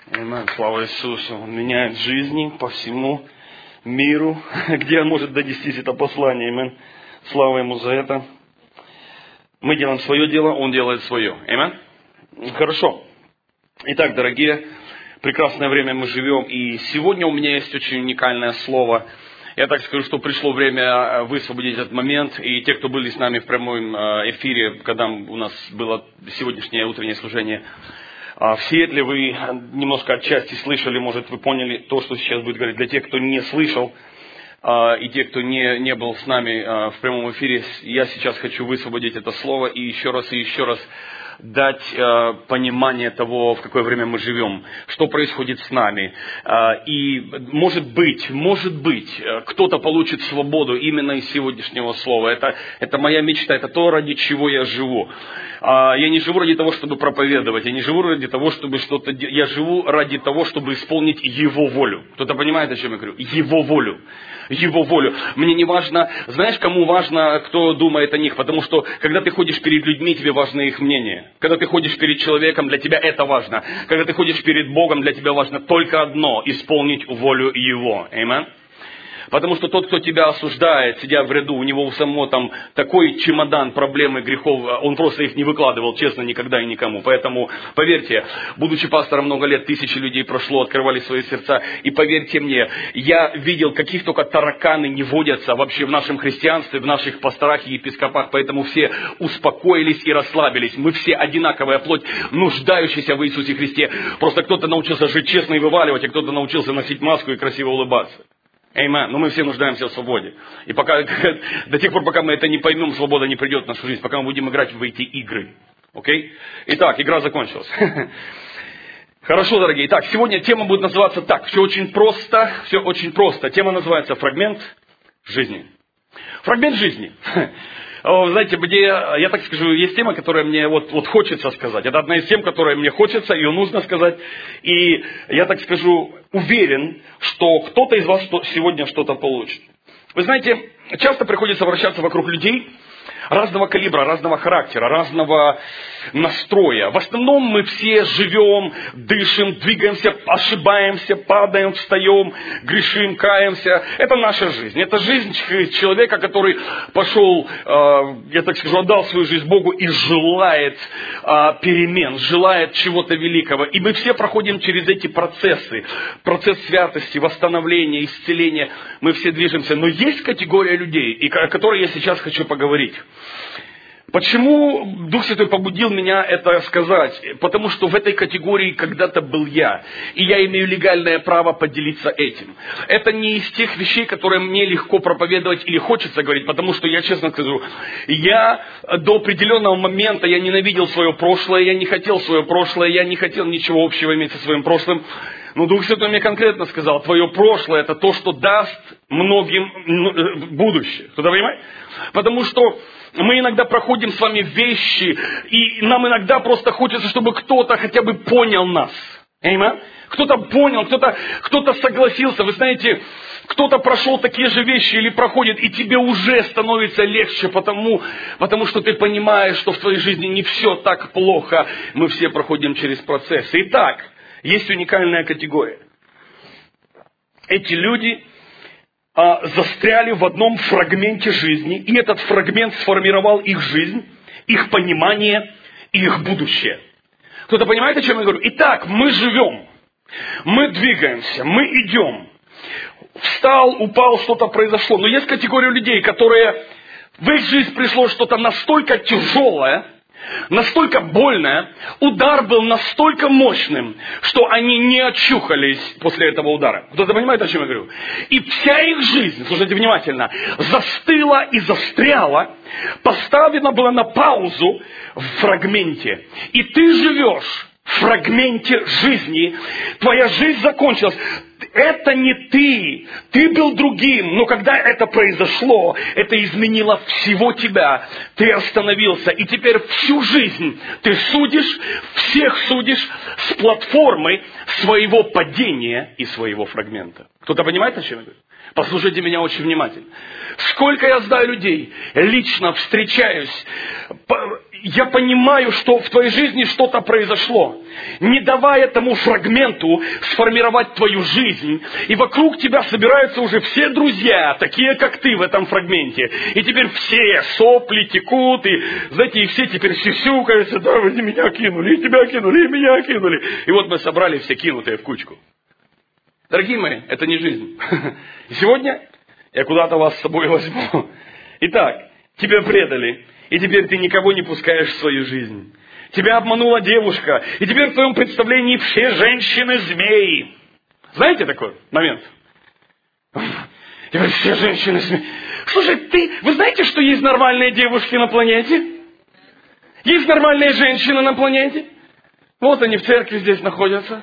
Аминь. Слава Иисусу. Он меняет жизни по всему миру, где Он может донести это послание. Аминь. Слава Ему за это. Мы делаем свое дело, Он делает свое. Аминь. Хорошо. Итак, дорогие, прекрасное время мы живем. И сегодня у меня есть очень уникальное слово. Я так скажу, что пришло время высвободить этот момент. И те, кто были с нами в прямом эфире, когда у нас было сегодняшнее утреннее служение в Сиэтле, вы немножко отчасти слышали, может, вы поняли то, что сейчас будет говорить. Для тех, кто не слышал, и те, кто не был с нами в прямом эфире, я сейчас хочу высвободить это слово и еще раз дать понимание того, в какое время мы живем, что происходит с нами. И может быть, кто-то получит свободу именно из сегодняшнего слова. Это моя мечта, это то, ради чего я живу. Я не живу ради того, чтобы проповедовать, я не живу ради того, чтобы что-то делать. Я живу ради того, чтобы исполнить Его волю. Кто-то понимает, о чем я говорю? Его волю. Его волю. Мне не важно, знаешь, кому важно, кто думает о них, потому что, когда ты ходишь перед людьми, тебе важно их мнение. Когда ты ходишь перед человеком, для тебя это важно. Когда ты ходишь перед Богом, для тебя важно только одно – исполнить волю Его. Аминь. Потому что тот, кто тебя осуждает, сидя в ряду, у него у самого там такой чемодан проблем и грехов, он просто их не выкладывал, честно, никогда и никому. Поэтому, поверьте, будучи пастором много лет, тысячи людей прошло, открывали свои сердца. И поверьте мне, я видел, каких только тараканы не водятся вообще в нашем христианстве, в наших пасторах и епископах. Поэтому все успокоились и расслабились. Мы все одинаковая плоть, нуждающаяся в Иисусе Христе. Просто кто-то научился жить честно и вываливать, а кто-то научился носить маску и красиво улыбаться. Аминь. Но мы все нуждаемся в свободе. И до тех пор, пока мы это не поймем, свобода не придет в нашу жизнь, пока мы будем играть в эти игры. Окей? Итак, игра закончилась. Хорошо, дорогие. Итак, сегодня тема будет называться так. Все очень просто. Тема называется «Фрагмент жизни». Фрагмент жизни. Знаете, я так скажу, есть тема, которая мне вот хочется сказать. Это одна из тем, которая мне хочется, ее нужно сказать. И я так скажу, уверен, что кто-то из вас сегодня что-то получит. Вы знаете, часто приходится вращаться вокруг людей разного калибра, разного характера, разного настроя. В основном мы все живем, дышим, двигаемся, ошибаемся, падаем, встаем, грешим, каемся. Это наша жизнь. Это жизнь человека, который пошел, я так скажу, отдал свою жизнь Богу и желает перемен, желает чего-то великого. И мы все проходим через эти процессы. Процесс святости, восстановления, исцеления. Мы все движемся. Но есть категория людей, о которой я сейчас хочу поговорить. Почему Дух Святой побудил меня это сказать? Потому что в этой категории когда-то был я. И я имею легальное право поделиться этим. Это не из тех вещей, которые мне легко проповедовать или хочется говорить. Потому что я честно скажу, я до определенного момента я ненавидел свое прошлое. Я не хотел свое прошлое. Я не хотел ничего общего иметь со своим прошлым. Но Дух Святой мне конкретно сказал, твое прошлое это то, что даст многим будущее. Кто-то понимает? Потому что мы иногда проходим с вами вещи, и нам иногда просто хочется, чтобы кто-то хотя бы понял нас. Аминь? Кто-то понял, кто-то согласился. Вы знаете, кто-то прошел такие же вещи или проходит, и тебе уже становится легче, потому что ты понимаешь, что в твоей жизни не все так плохо. Мы все проходим через процесс. Итак, есть уникальная категория. Эти люди застряли в одном фрагменте жизни, и этот фрагмент сформировал их жизнь, их понимание и их будущее. Кто-то понимает, о чем я говорю? Итак, мы живем, мы двигаемся, мы идем. Встал, упал, что-то произошло. Но есть категория людей, которые в их жизнь пришло что-то настолько тяжелое, настолько больное, удар был настолько мощным, что они не очухались после этого удара. Кто-то понимает, о чем я говорю? И вся их жизнь, слушайте внимательно, застыла и застряла, поставлена была на паузу в фрагменте. И ты живешь в фрагменте жизни, твоя жизнь закончилась. Это не ты. Ты был другим. Но когда это произошло, это изменило всего тебя. Ты остановился. И теперь всю жизнь ты судишь, всех судишь с платформы своего падения и своего фрагмента. Кто-то понимает, о чем я говорю? Послушайте меня очень внимательно. Сколько я знаю людей, лично встречаюсь, я понимаю, что в твоей жизни что-то произошло. Не давай этому фрагменту сформировать твою жизнь. И вокруг тебя собираются уже все друзья, такие как ты в этом фрагменте. И теперь все сопли текут, и, знаете, и все теперь сюсюкаются, да, вы меня кинули, и тебя кинули, и меня кинули. И вот мы собрали все кинутые в кучку. Дорогие мои, это не жизнь. И сегодня я куда-то вас с собой возьму. Итак, тебя предали. И теперь ты никого не пускаешь в свою жизнь. Тебя обманула девушка. И теперь в твоем представлении все женщины змеи. Знаете такой момент? Теперь все женщины змеи. Слушай, вы знаете, что есть нормальные девушки на планете? Есть нормальные женщины на планете? Вот они в церкви здесь находятся.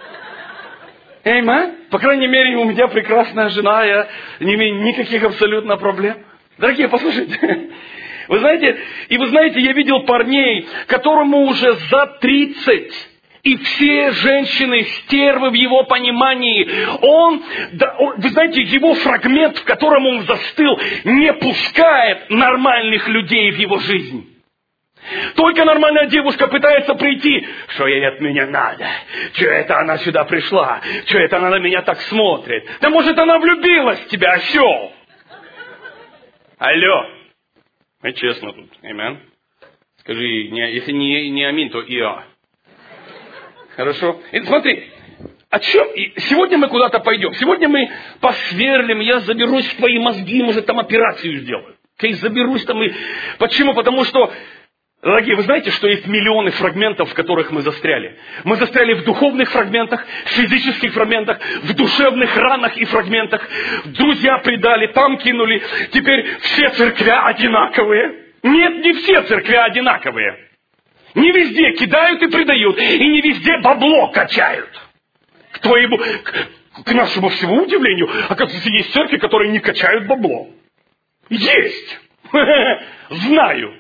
Эймен? По крайней мере, у меня прекрасная жена. Я не имею никаких абсолютно проблем. Дорогие, послушайте. Вы знаете, я видел парней, которому уже за 30, и все женщины стервы в его понимании. Вы знаете, его фрагмент, в котором он застыл, не пускает нормальных людей в его жизнь. Только нормальная девушка пытается прийти. Что ей от меня надо? Что это она сюда пришла? Что это она на меня так смотрит? Да может она влюбилась в тебя, осел? Алло. Мы честно тут. Аминь. Скажи, если не аминь, то иа. Хорошо? И смотри, сегодня мы куда-то пойдем. Сегодня мы посверлим, я заберусь в твои мозги, может там операцию сделаю. Заберусь там и... Почему? Потому что, дорогие, вы знаете, что есть миллионы фрагментов, в которых мы застряли. Мы застряли в духовных фрагментах, в физических фрагментах, в душевных ранах и фрагментах. Друзья предали, там кинули. Теперь все церквя одинаковые. Нет, не все церквя одинаковые. Не везде кидают и предают. И не везде бабло качают. К нашему всему удивлению, оказывается, есть церкви, которые не качают бабло. Есть. Знаю.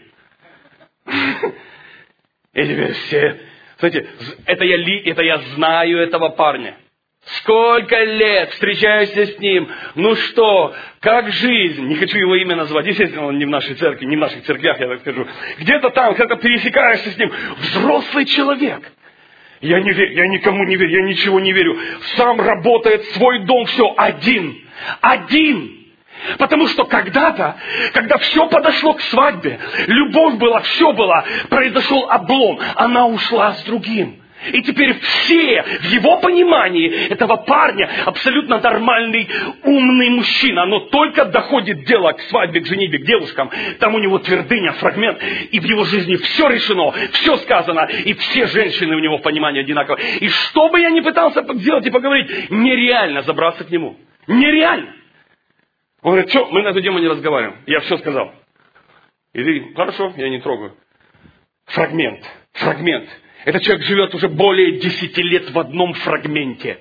И теперь все... Знаете, это я знаю этого парня. Сколько лет встречаюсь с ним. Ну что, как жизнь? Не хочу его имя назвать. Естественно, он не в нашей церкви, не в наших церквях, я так скажу. Где-то там, когда пересекаешься с ним. Взрослый человек. Я не верю, я никому не верю, я ничего не верю. Сам работает, свой дом, все один. Один. Потому что когда-то, когда все подошло к свадьбе, любовь была, все было, произошел облом, она ушла с другим. И теперь все, в его понимании, этого парня, абсолютно нормальный, умный мужчина, но только доходит дело к свадьбе, к женитьбе, к девушкам, там у него твердыня, фрагмент, и в его жизни все решено, все сказано, и все женщины у него в понимании одинаковые. И что бы я ни пытался сделать и поговорить, нереально забраться к нему. Нереально. Он говорит, что, мы на эту тему не разговариваем. Я все сказал. И ты, хорошо, я не трогаю. Фрагмент. Этот человек живет уже более 10 лет в одном фрагменте.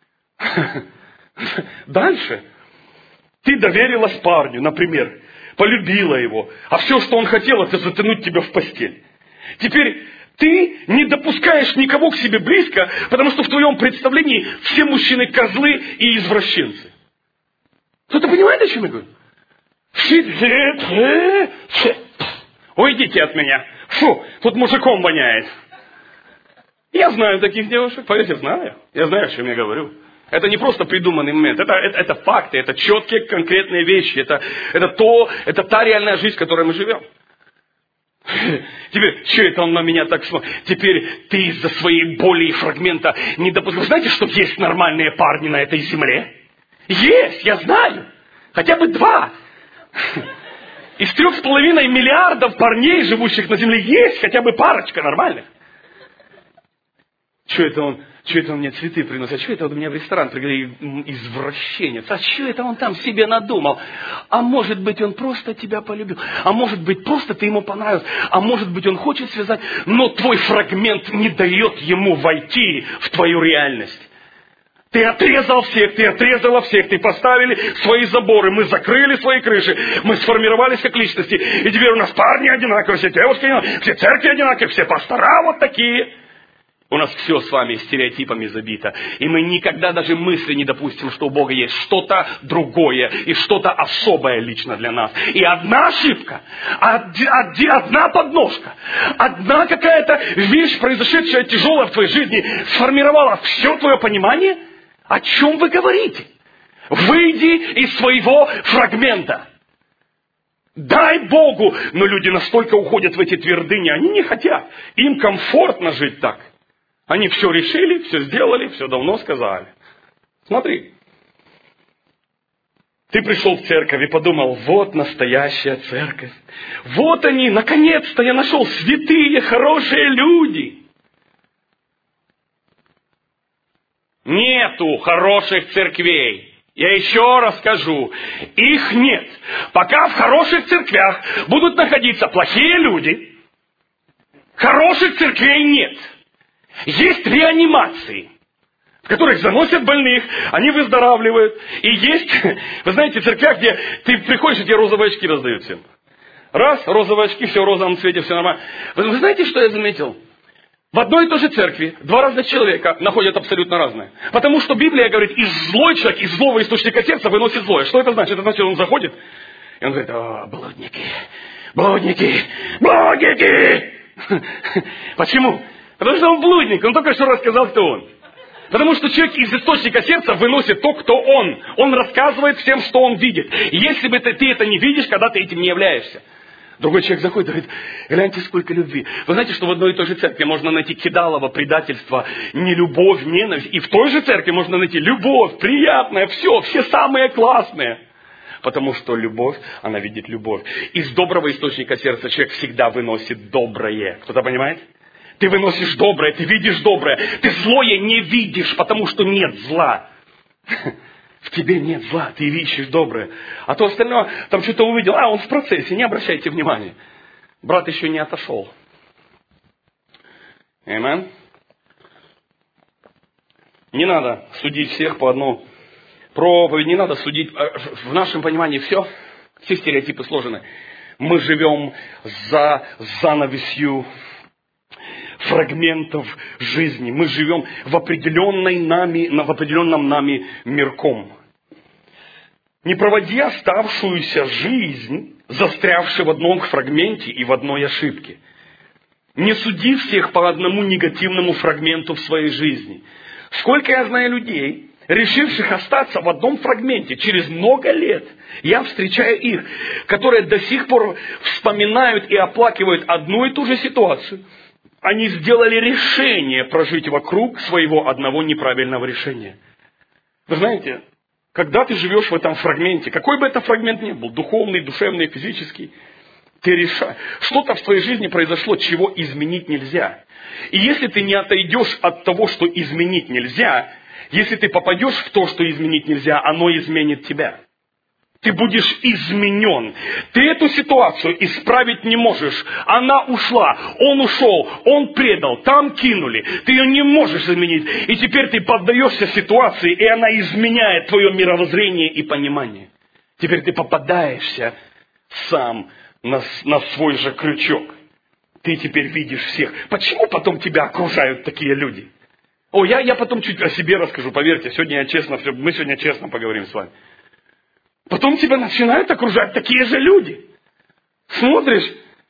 Дальше. Ты доверилась парню, например, полюбила его, а все, что он хотел, это затянуть тебя в постель. Теперь ты не допускаешь никого к себе близко, потому что в твоем представлении все мужчины козлы и извращенцы. Кто-то понимает, о чем я говорю? Уйдите от меня. Фу, тут мужиком воняет. Я знаю таких девушек, поверьте, знаю. Я знаю, о чем я говорю. Это не просто придуманный момент. Это факты, это четкие, конкретные вещи. Это та реальная жизнь, в которой мы живем. Теперь, что это он на меня так смотрит? Теперь ты из-за своей боли и фрагмента не допускаешь. Вы знаете, что есть нормальные парни на этой земле? Есть, я знаю. Хотя бы 2. Из 3,5 миллиардов парней, живущих на земле, есть хотя бы парочка нормальных. Что это он мне цветы приносит? А что это он меня в ресторан пригласил? Извращенец. А что это он там себе надумал? А может быть, он просто тебя полюбил. А может быть, просто ты ему понравился. А может быть, он хочет связать. Но твой фрагмент не дает ему войти в твою реальность. Ты отрезал всех, ты отрезала всех, ты поставили свои заборы, мы закрыли свои крыши, мы сформировались как личности. И теперь у нас парни одинаковые, все девушки одинаковые, все церкви одинаковые, все пастора вот такие. У нас все с вами стереотипами забито. И мы никогда даже мысли не допустим, что у Бога есть что-то другое и что-то особое лично для нас. И одна ошибка, одна подножка, одна какая-то вещь, произошедшая тяжелая в твоей жизни, сформировала все твое понимание. О чем вы говорите? Выйди из своего фрагмента. Дай Богу. Но люди настолько уходят в эти твердыни, они не хотят. Им комфортно жить так. Они все решили, все сделали, все давно сказали. Смотри. Ты пришел в церковь и подумал, вот настоящая церковь. Вот они, наконец-то я нашел святые, хорошие люди. Нету хороших церквей. Я еще раз скажу, их нет. Пока в хороших церквях будут находиться плохие люди, хороших церквей нет. Есть реанимации, в которых заносят больных, они выздоравливают. И есть, вы знаете, в церквях, где ты приходишь, и тебе розовые очки раздают всем. Раз, розовые очки, все в розовом цвете, все нормально. Вы знаете, что я заметил? В одной и той же церкви два разных человека находят абсолютно разное. Потому что Библия говорит, злой человек из злого источника сердца выносит злое. Что это значит? Это значит, он заходит, и он говорит, блудники, блудники, блудники. Почему? Потому что он блудник, он только что рассказал, кто он. Потому что человек из источника сердца выносит то, кто он. Он рассказывает всем, что он видит. И если бы ты это не видишь, когда ты этим не являешься. Другой человек заходит и говорит, гляньте, сколько любви. Вы знаете, что в одной и той же церкви можно найти кидалово, предательство, нелюбовь, ненависть. И в той же церкви можно найти любовь, приятное, все самые классные. Потому что любовь, она видит любовь. Из доброго источника сердца человек всегда выносит доброе. Кто-то понимает? Ты выносишь доброе, ты видишь доброе. Ты злое не видишь, потому что нет зла. В тебе нет зла, ты ищешь доброе. А то остальное, там что-то увидел, он в процессе, не обращайте внимания. Брат еще не отошел. Аминь. Не надо судить всех по одной проповеди, не надо судить. В нашем понимании все стереотипы сложены. Мы живем за занавесью фрагментов жизни. Мы живем в определенном нами мирком. Не проводи оставшуюся жизнь, застрявшую в одном фрагменте и в одной ошибке. Не суди всех по одному негативному фрагменту в своей жизни. Сколько я знаю людей, решивших остаться в одном фрагменте через много лет, я встречаю их, которые до сих пор вспоминают и оплакивают одну и ту же ситуацию. Они сделали решение прожить вокруг своего одного неправильного решения. Вы знаете, когда ты живешь в этом фрагменте, какой бы это фрагмент ни был, духовный, душевный, физический, ты решаешь. Что-то в твоей жизни произошло, чего изменить нельзя. И если ты не отойдешь от того, что изменить нельзя, если ты попадешь в то, что изменить нельзя, оно изменит тебя. Ты будешь изменен. Ты эту ситуацию исправить не можешь. Она ушла, он ушел, он предал, там кинули. Ты ее не можешь изменить. И теперь ты поддаешься ситуации, и она изменяет твое мировоззрение и понимание. Теперь ты попадаешься сам на свой же крючок. Ты теперь видишь всех. Почему потом тебя окружают такие люди? Я потом чуть о себе расскажу, поверьте. Мы сегодня честно поговорим с вами. Потом тебя начинают окружать такие же люди. Смотришь,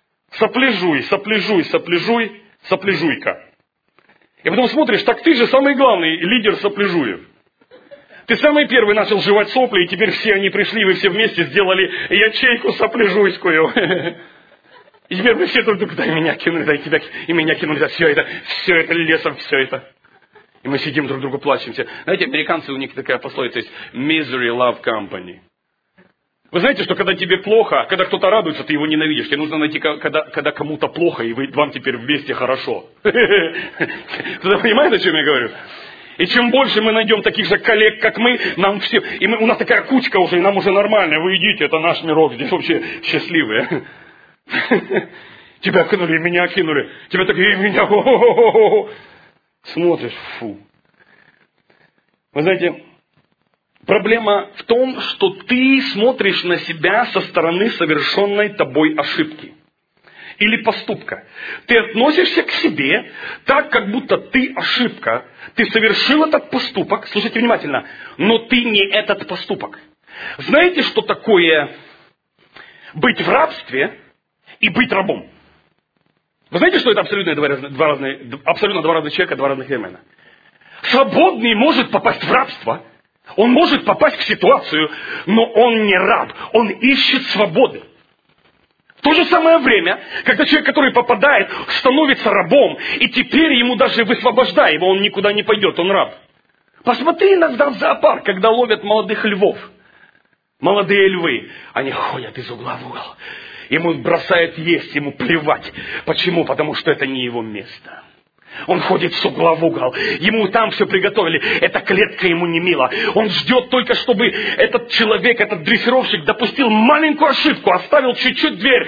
сопляжуйка. И потом смотришь, так ты же самый главный лидер сопляжуев. Ты самый первый начал жевать сопли, и теперь все они пришли, вы все вместе сделали ячейку сопляжуйскую. И теперь вы все друг друга, да, и меня кинули, да, и тебя, и меня кинули, да, все это лесом, все это. И мы сидим друг другу плачемся. Знаете, американцы, у них такая пословица есть, misery love company. Вы знаете, что когда тебе плохо, когда кто-то радуется, ты его ненавидишь. Тебе нужно найти, когда кому-то плохо, и вам теперь вместе хорошо. Кто-то понимает, о чем я говорю? И чем больше мы найдем таких же коллег, как мы, нам все... у нас такая кучка уже, и нам уже нормально. Вы идите, это наш мирок, здесь вообще счастливые. Тебя кинули, меня кинули. Тебя так, и меня... Смотришь, фу. Вы знаете... Проблема в том, что ты смотришь на себя со стороны совершенной тобой ошибки. или поступка. Ты относишься к себе так, как будто ты ошибка. Ты совершил этот поступок, слушайте внимательно, но ты не этот поступок. Знаете, что такое быть в рабстве и быть рабом? Вы знаете, что это абсолютно два разных человека, два разных времена? Свободный может попасть в рабство, он может попасть в ситуацию, но он не раб, он ищет свободы. В то же самое время, когда человек, который попадает, становится рабом, и теперь ему даже высвобождай его, он никуда не пойдет, он раб. Посмотри иногда в зоопарк, когда ловят молодых львов. Молодые львы, они ходят из угла в угол. Ему бросают есть, ему плевать. Почему? Потому что это не его место. Он ходит с угла в угол. Ему там все приготовили. Эта клетка ему не мила. Он ждет только, чтобы этот человек, этот дрессировщик допустил маленькую ошибку, оставил чуть-чуть дверь,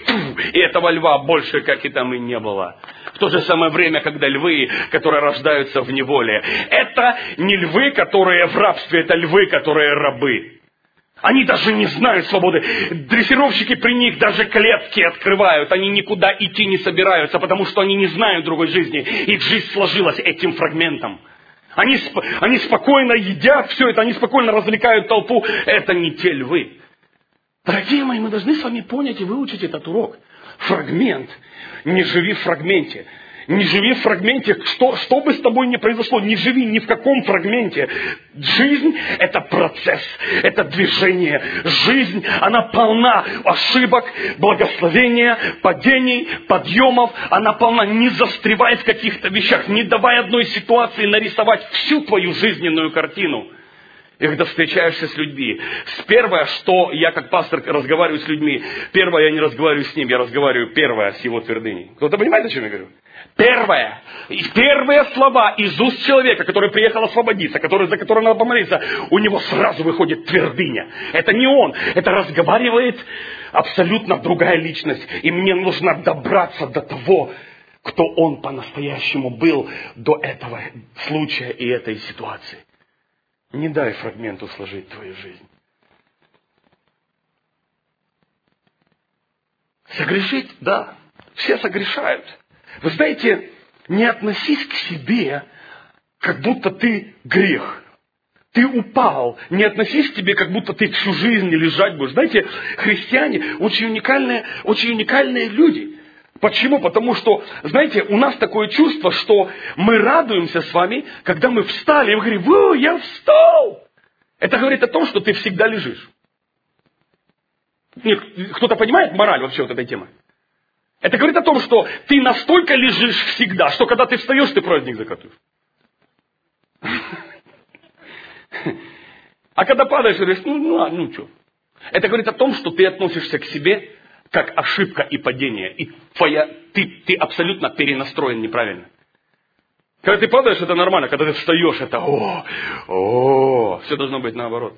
и этого льва больше, как и там, и не было. В то же самое время, когда львы, которые рождаются в неволе, это не львы, которые в рабстве, это львы, которые рабы. Они даже не знают свободы. Дрессировщики при них даже клетки открывают. Они никуда идти не собираются, потому что они не знают другой жизни. Их жизнь сложилась этим фрагментом. Они спокойно едят все это, они спокойно развлекают толпу. Это не те львы. Дорогие мои, мы должны с вами понять и выучить этот урок. Фрагмент. Не живи в фрагменте. Не живи в фрагменте, что бы с тобой ни произошло, не живи ни в каком фрагменте. Жизнь – это процесс, это движение. Жизнь, она полна ошибок, благословения, падений, подъемов. Она полна, не застревай в каких-то вещах, не давай одной ситуации нарисовать всю твою жизненную картину. И когда встречаешься с людьми, первое, что я как пастор разговариваю с людьми, первое, я не разговариваю с ним, я разговариваю первое с его твердыней. Кто-то понимает, о чем я говорю? Первые слова из уст человека, который приехал освободиться, за которого надо помолиться, у него сразу выходит твердыня. Это не он, это разговаривает абсолютно другая личность. И мне нужно добраться до того, кто он по-настоящему был до этого случая и этой ситуации. Не дай фрагменту сложить твою жизнь. Согрешить? Да. Все согрешают. Вы знаете, не относись к себе, как будто ты грех. Ты упал. Не относись к себе, как будто ты всю жизнь лежать будешь. Знаете, христиане очень уникальные люди. Почему? Потому что, знаете, у нас такое чувство, что мы радуемся с вами, когда мы встали, и мы говорим: я встал. Это говорит о том, что ты всегда лежишь. Нет, кто-то понимает мораль вообще вот этой темы? Это говорит о том, что ты настолько лежишь всегда, что когда ты встаешь, ты праздник закатываешь. А когда падаешь, говоришь: ну что. Это говорит о том, что ты относишься к себе как ошибка и падение. И ты абсолютно перенастроен неправильно. Когда ты падаешь, это нормально. Когда ты встаешь, это все должно быть наоборот.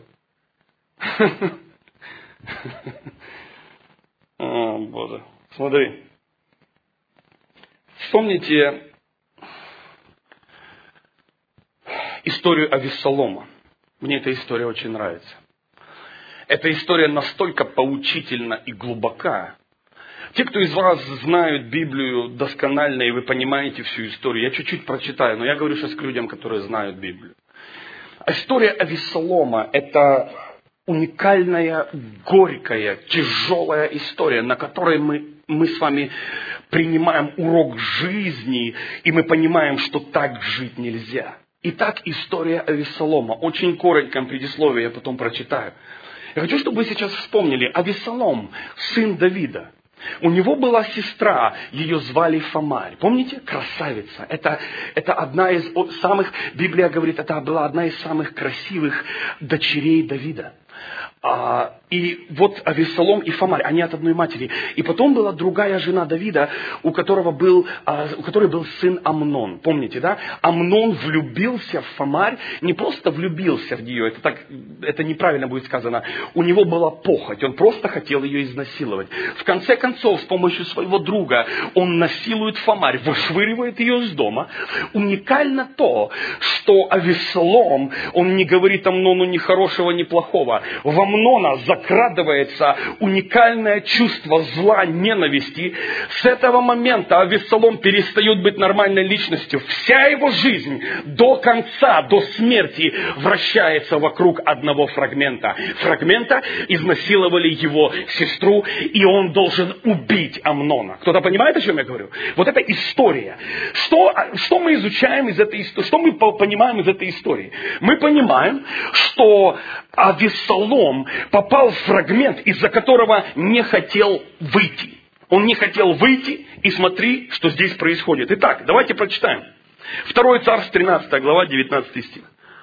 О, Боже. Смотри. Вспомните историю Авессалома. Мне эта история очень нравится. Эта история настолько поучительна и глубока. Те, кто из вас знают Библию досконально, и вы понимаете всю историю, я чуть-чуть прочитаю, но я говорю сейчас к людям, которые знают Библию. История Авессалома – это уникальная, горькая, тяжелая история, на которой мы с вами принимаем урок жизни, и мы понимаем, что так жить нельзя. Итак, история Авессалома. Очень коротко предисловие я потом прочитаю. Я хочу, чтобы вы сейчас вспомнили. Авессалом, сын Давида. У него была сестра, ее звали Фамарь. Помните? Красавица. Это одна из самых, Библия говорит, это была одна из самых красивых дочерей Давида. И вот Авессалом и Фамарь, они от одной матери. И потом была другая жена Давида, у которой был сын Амнон. Помните, да? Амнон влюбился в Фамарь, не просто влюбился в нее, это неправильно будет сказано. У него была похоть, он просто хотел ее изнасиловать. В конце концов, с помощью своего друга, он насилует Фамарь, вышвыривает ее из дома. Уникально то, что Авессалом, он не говорит Амнону ни хорошего, ни плохого. в Амнона закрадывается уникальное чувство зла, ненависти, с этого момента Авессалом перестает быть нормальной личностью. Вся его жизнь до конца, до смерти вращается вокруг одного фрагмента. Фрагмента изнасиловали его сестру, и он должен убить Амнона. Кто-то понимает, о чем я говорю? Вот это история. Что мы изучаем из этой истории? Что мы понимаем из этой истории? Мы понимаем, что Авессалом попал в фрагмент, из-за которого не хотел выйти. Он не хотел выйти, и смотри, что здесь происходит. Итак, давайте прочитаем. 2 Царств, 13 глава, 19 стих.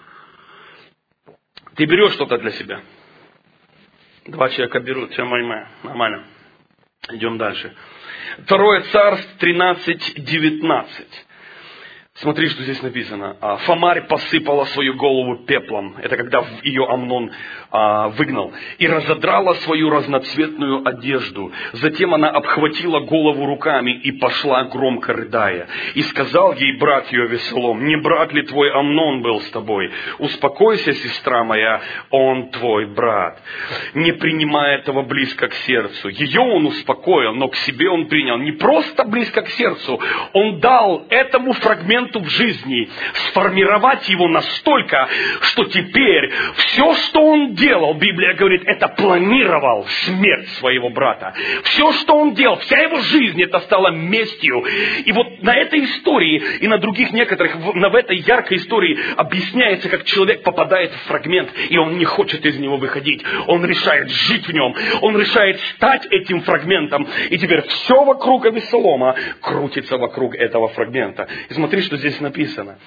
Ты берешь что-то для себя? 2 человека берут, все нормально. Идем дальше. 2 Царств, 13, 19. Смотри, что здесь написано. Фомарь посыпала свою голову пеплом. Это когда ее Амнон выгнал. И разодрала свою разноцветную одежду. Затем она обхватила голову руками и пошла, громко рыдая. И сказал ей брат ее Авессалом: не брат ли твой Амнон был с тобой? Успокойся, сестра моя, он твой брат. Не принимая этого близко к сердцу. Ее он успокоил, но к себе он принял. Не просто близко к сердцу. Он дал этому фрагменту в жизни сформировать его настолько, что теперь все, что он делал, Библия говорит, это планировал смерть своего брата. Все, что он делал, вся его жизнь, это стало местью. И вот на этой истории и на других некоторых, в этой яркой истории объясняется, как человек попадает в фрагмент, и он не хочет из него выходить. Он решает жить в нем. Он решает стать этим фрагментом. И теперь все вокруг Авессалома крутится вокруг этого фрагмента. И смотри, что здесь написано.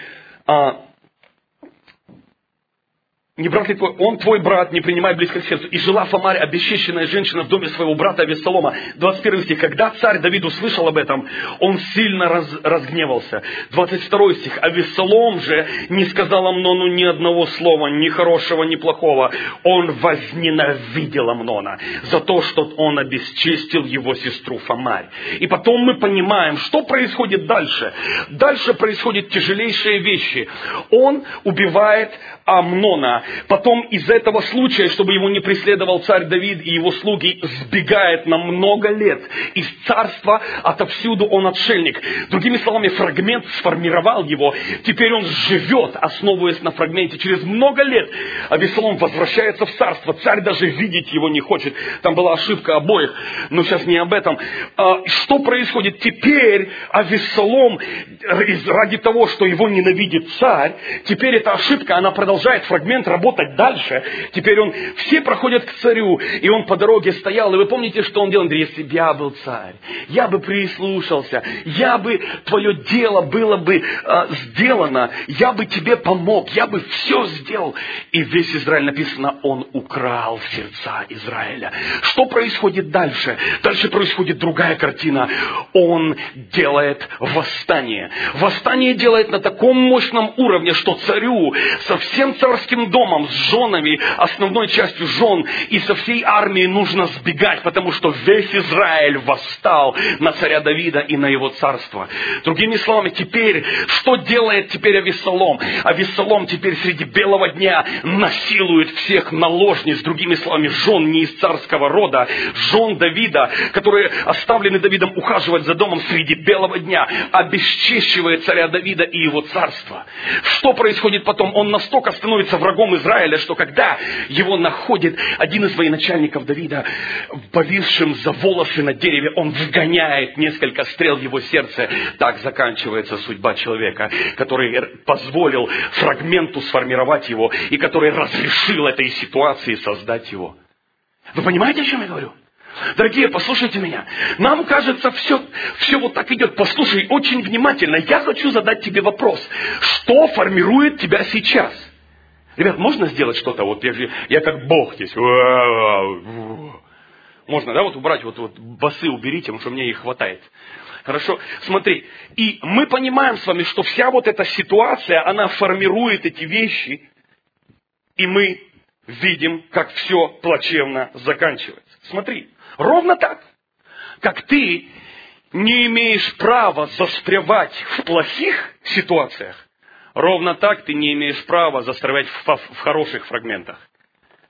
Не брат ли твой, он твой брат, не принимай близко к сердцу. И жила Фомарь, обесчещенная женщина, в доме своего брата Авессалома. 21 стих. Когда царь Давид услышал об этом, он сильно разгневался. 22 стих. Авессалом же не сказал Амнону ни одного слова, ни хорошего, ни плохого. Он возненавидел Амнона за то, что он обесчестил его сестру Фомарь. И потом мы понимаем, что происходит дальше. Дальше происходят тяжелейшие вещи. Он убивает Амнона. Потом из этого случая, чтобы его не преследовал царь Давид и его слуги, сбегает на много лет. Из царства отовсюду он отшельник. Другими словами, фрагмент сформировал его. Теперь он живет, основываясь на фрагменте. Через много лет Авессалом возвращается в царство. Царь даже видеть его не хочет. Там была ошибка обоих. Но сейчас не об этом. Что происходит? Теперь Авессалом, ради того, что его ненавидит царь, теперь эта ошибка, она продолжает фрагмент работать дальше. Теперь все проходят к царю, и он по дороге стоял. И вы помните, что он делал? Он говорит: если бы я был царь, я бы прислушался, твое дело было бы сделано, я бы тебе помог, я бы все сделал. И весь Израиль, написано, он украл сердца Израиля. Что происходит дальше? Дальше происходит другая картина. Он делает восстание. Восстание делает на таком мощном уровне, что царю со всем царским домом, с женами, основной частью жен и со всей армией нужно сбегать, потому что весь Израиль восстал на царя Давида и на его царство. Другими словами, теперь, что делает теперь Авессалом? Авессалом теперь среди белого дня насилует всех наложниц, другими словами, жен не из царского рода, жен Давида, которые оставлены Давидом ухаживать за домом среди белого дня, обесчещивает царя Давида и его царство. Что происходит потом? Он настолько становится врагом Израиля, что когда его находит один из военачальников Давида, повисшим за волосы на дереве, он вгоняет несколько стрел в его сердце. Так заканчивается судьба человека, который позволил фрагменту сформировать его и который разрешил этой ситуации создать его. Вы понимаете, о чем я говорю? Дорогие, послушайте меня. Нам кажется, все вот так идет. Послушай очень внимательно. Я хочу задать тебе вопрос. Что формирует тебя сейчас? Ребят, можно сделать что-то? Вот я как Бог здесь. Можно, да, вот убрать, вот басы уберите, потому что мне их хватает. Хорошо? Смотри. И мы понимаем с вами, что вся вот эта ситуация, она формирует эти вещи. И мы видим, как все плачевно заканчивается. Смотри. Ровно так, как ты не имеешь права застревать в плохих ситуациях, ровно так ты не имеешь права застревать в хороших фрагментах.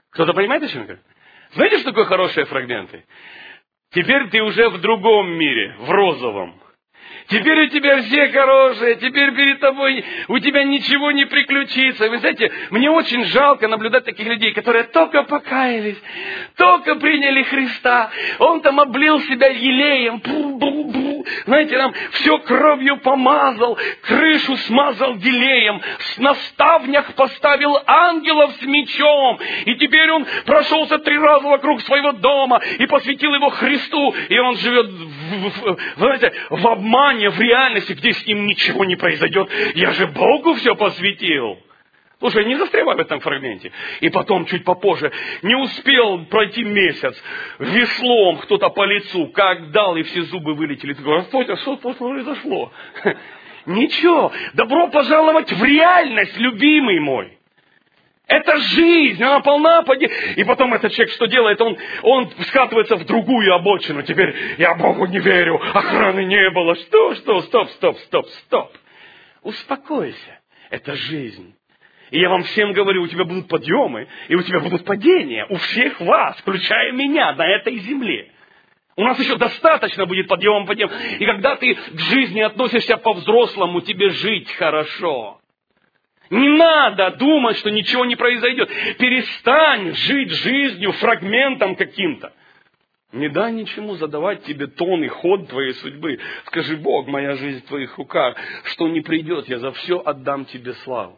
Кто-то понимает, о чем я говорю? Знаете, что такое хорошие фрагменты? Теперь ты уже в другом мире, в розовом. Теперь у тебя все хорошие, теперь перед тобой у тебя ничего не приключится. Вы знаете, мне очень жалко наблюдать таких людей, которые только покаялись, только приняли Христа. Он там облил себя елеем, знаете, там все кровью помазал, крышу смазал елеем, на ставнях поставил ангелов с мечом. И теперь он прошелся 3 раза вокруг своего дома и посвятил его Христу. И он живет знаете, в обмане, в реальности, где с ним ничего не произойдет. Я же Богу все посвятил. Слушай, не застревай в этом фрагменте. И потом, чуть попозже, не успел пройти месяц, веслом кто-то по лицу, как дал, и все зубы вылетели. Ты говоришь, Господь, а что произошло? Ничего, добро пожаловать в реальность, любимый мой. Это жизнь, она полна падений. И потом этот человек что делает? Он скатывается в другую обочину. Теперь я Богу не верю, охраны не было. Что? Стоп. Успокойся. Это жизнь. И я вам всем говорю, у тебя будут подъемы, и у тебя будут падения. У всех вас, включая меня, на этой земле. У нас еще достаточно будет подъемов. И когда ты к жизни относишься по-взрослому, тебе жить хорошо. Не надо думать, что ничего не произойдет. Перестань жить жизнью, фрагментом каким-то. Не дай ничему задавать тебе тон и ход твоей судьбы. Скажи, Бог, моя жизнь в твоих руках. Что не придет, я за все отдам тебе славу.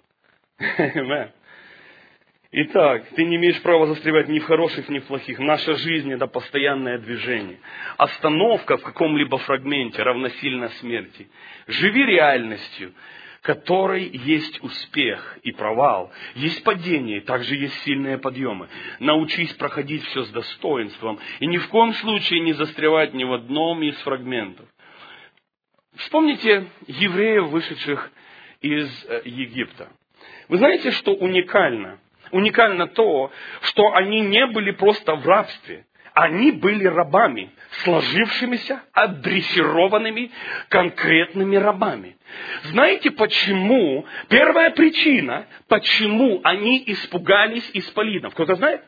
Итак, ты не имеешь права застревать ни в хороших, ни в плохих. Наша жизнь – это постоянное движение. Остановка в каком-либо фрагменте равносильно смерти. Живи реальностью, которой есть успех и провал, есть падение, также есть сильные подъемы. Научись проходить все с достоинством и ни в коем случае не застревать ни в одном из фрагментов. Вспомните евреев, вышедших из Египта. Вы знаете, что уникально? Уникально то, что они не были просто в рабстве. Они были рабами, сложившимися, отдрессированными, конкретными рабами. Знаете почему? Первая причина, почему они испугались исполинов. Кто-то знает?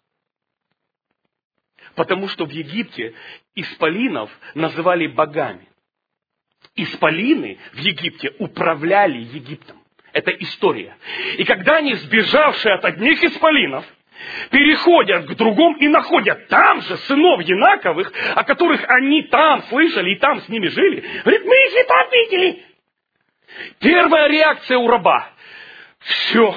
Потому что в Египте исполинов называли богами. Исполины в Египте управляли Египтом. Это история. И когда они, сбежавшие от одних исполинов, переходят к другому и находят там же сынов Янаковых, о которых они там слышали и там с ними жили. Говорит, мы их и там видели. Первая реакция у раба. Все,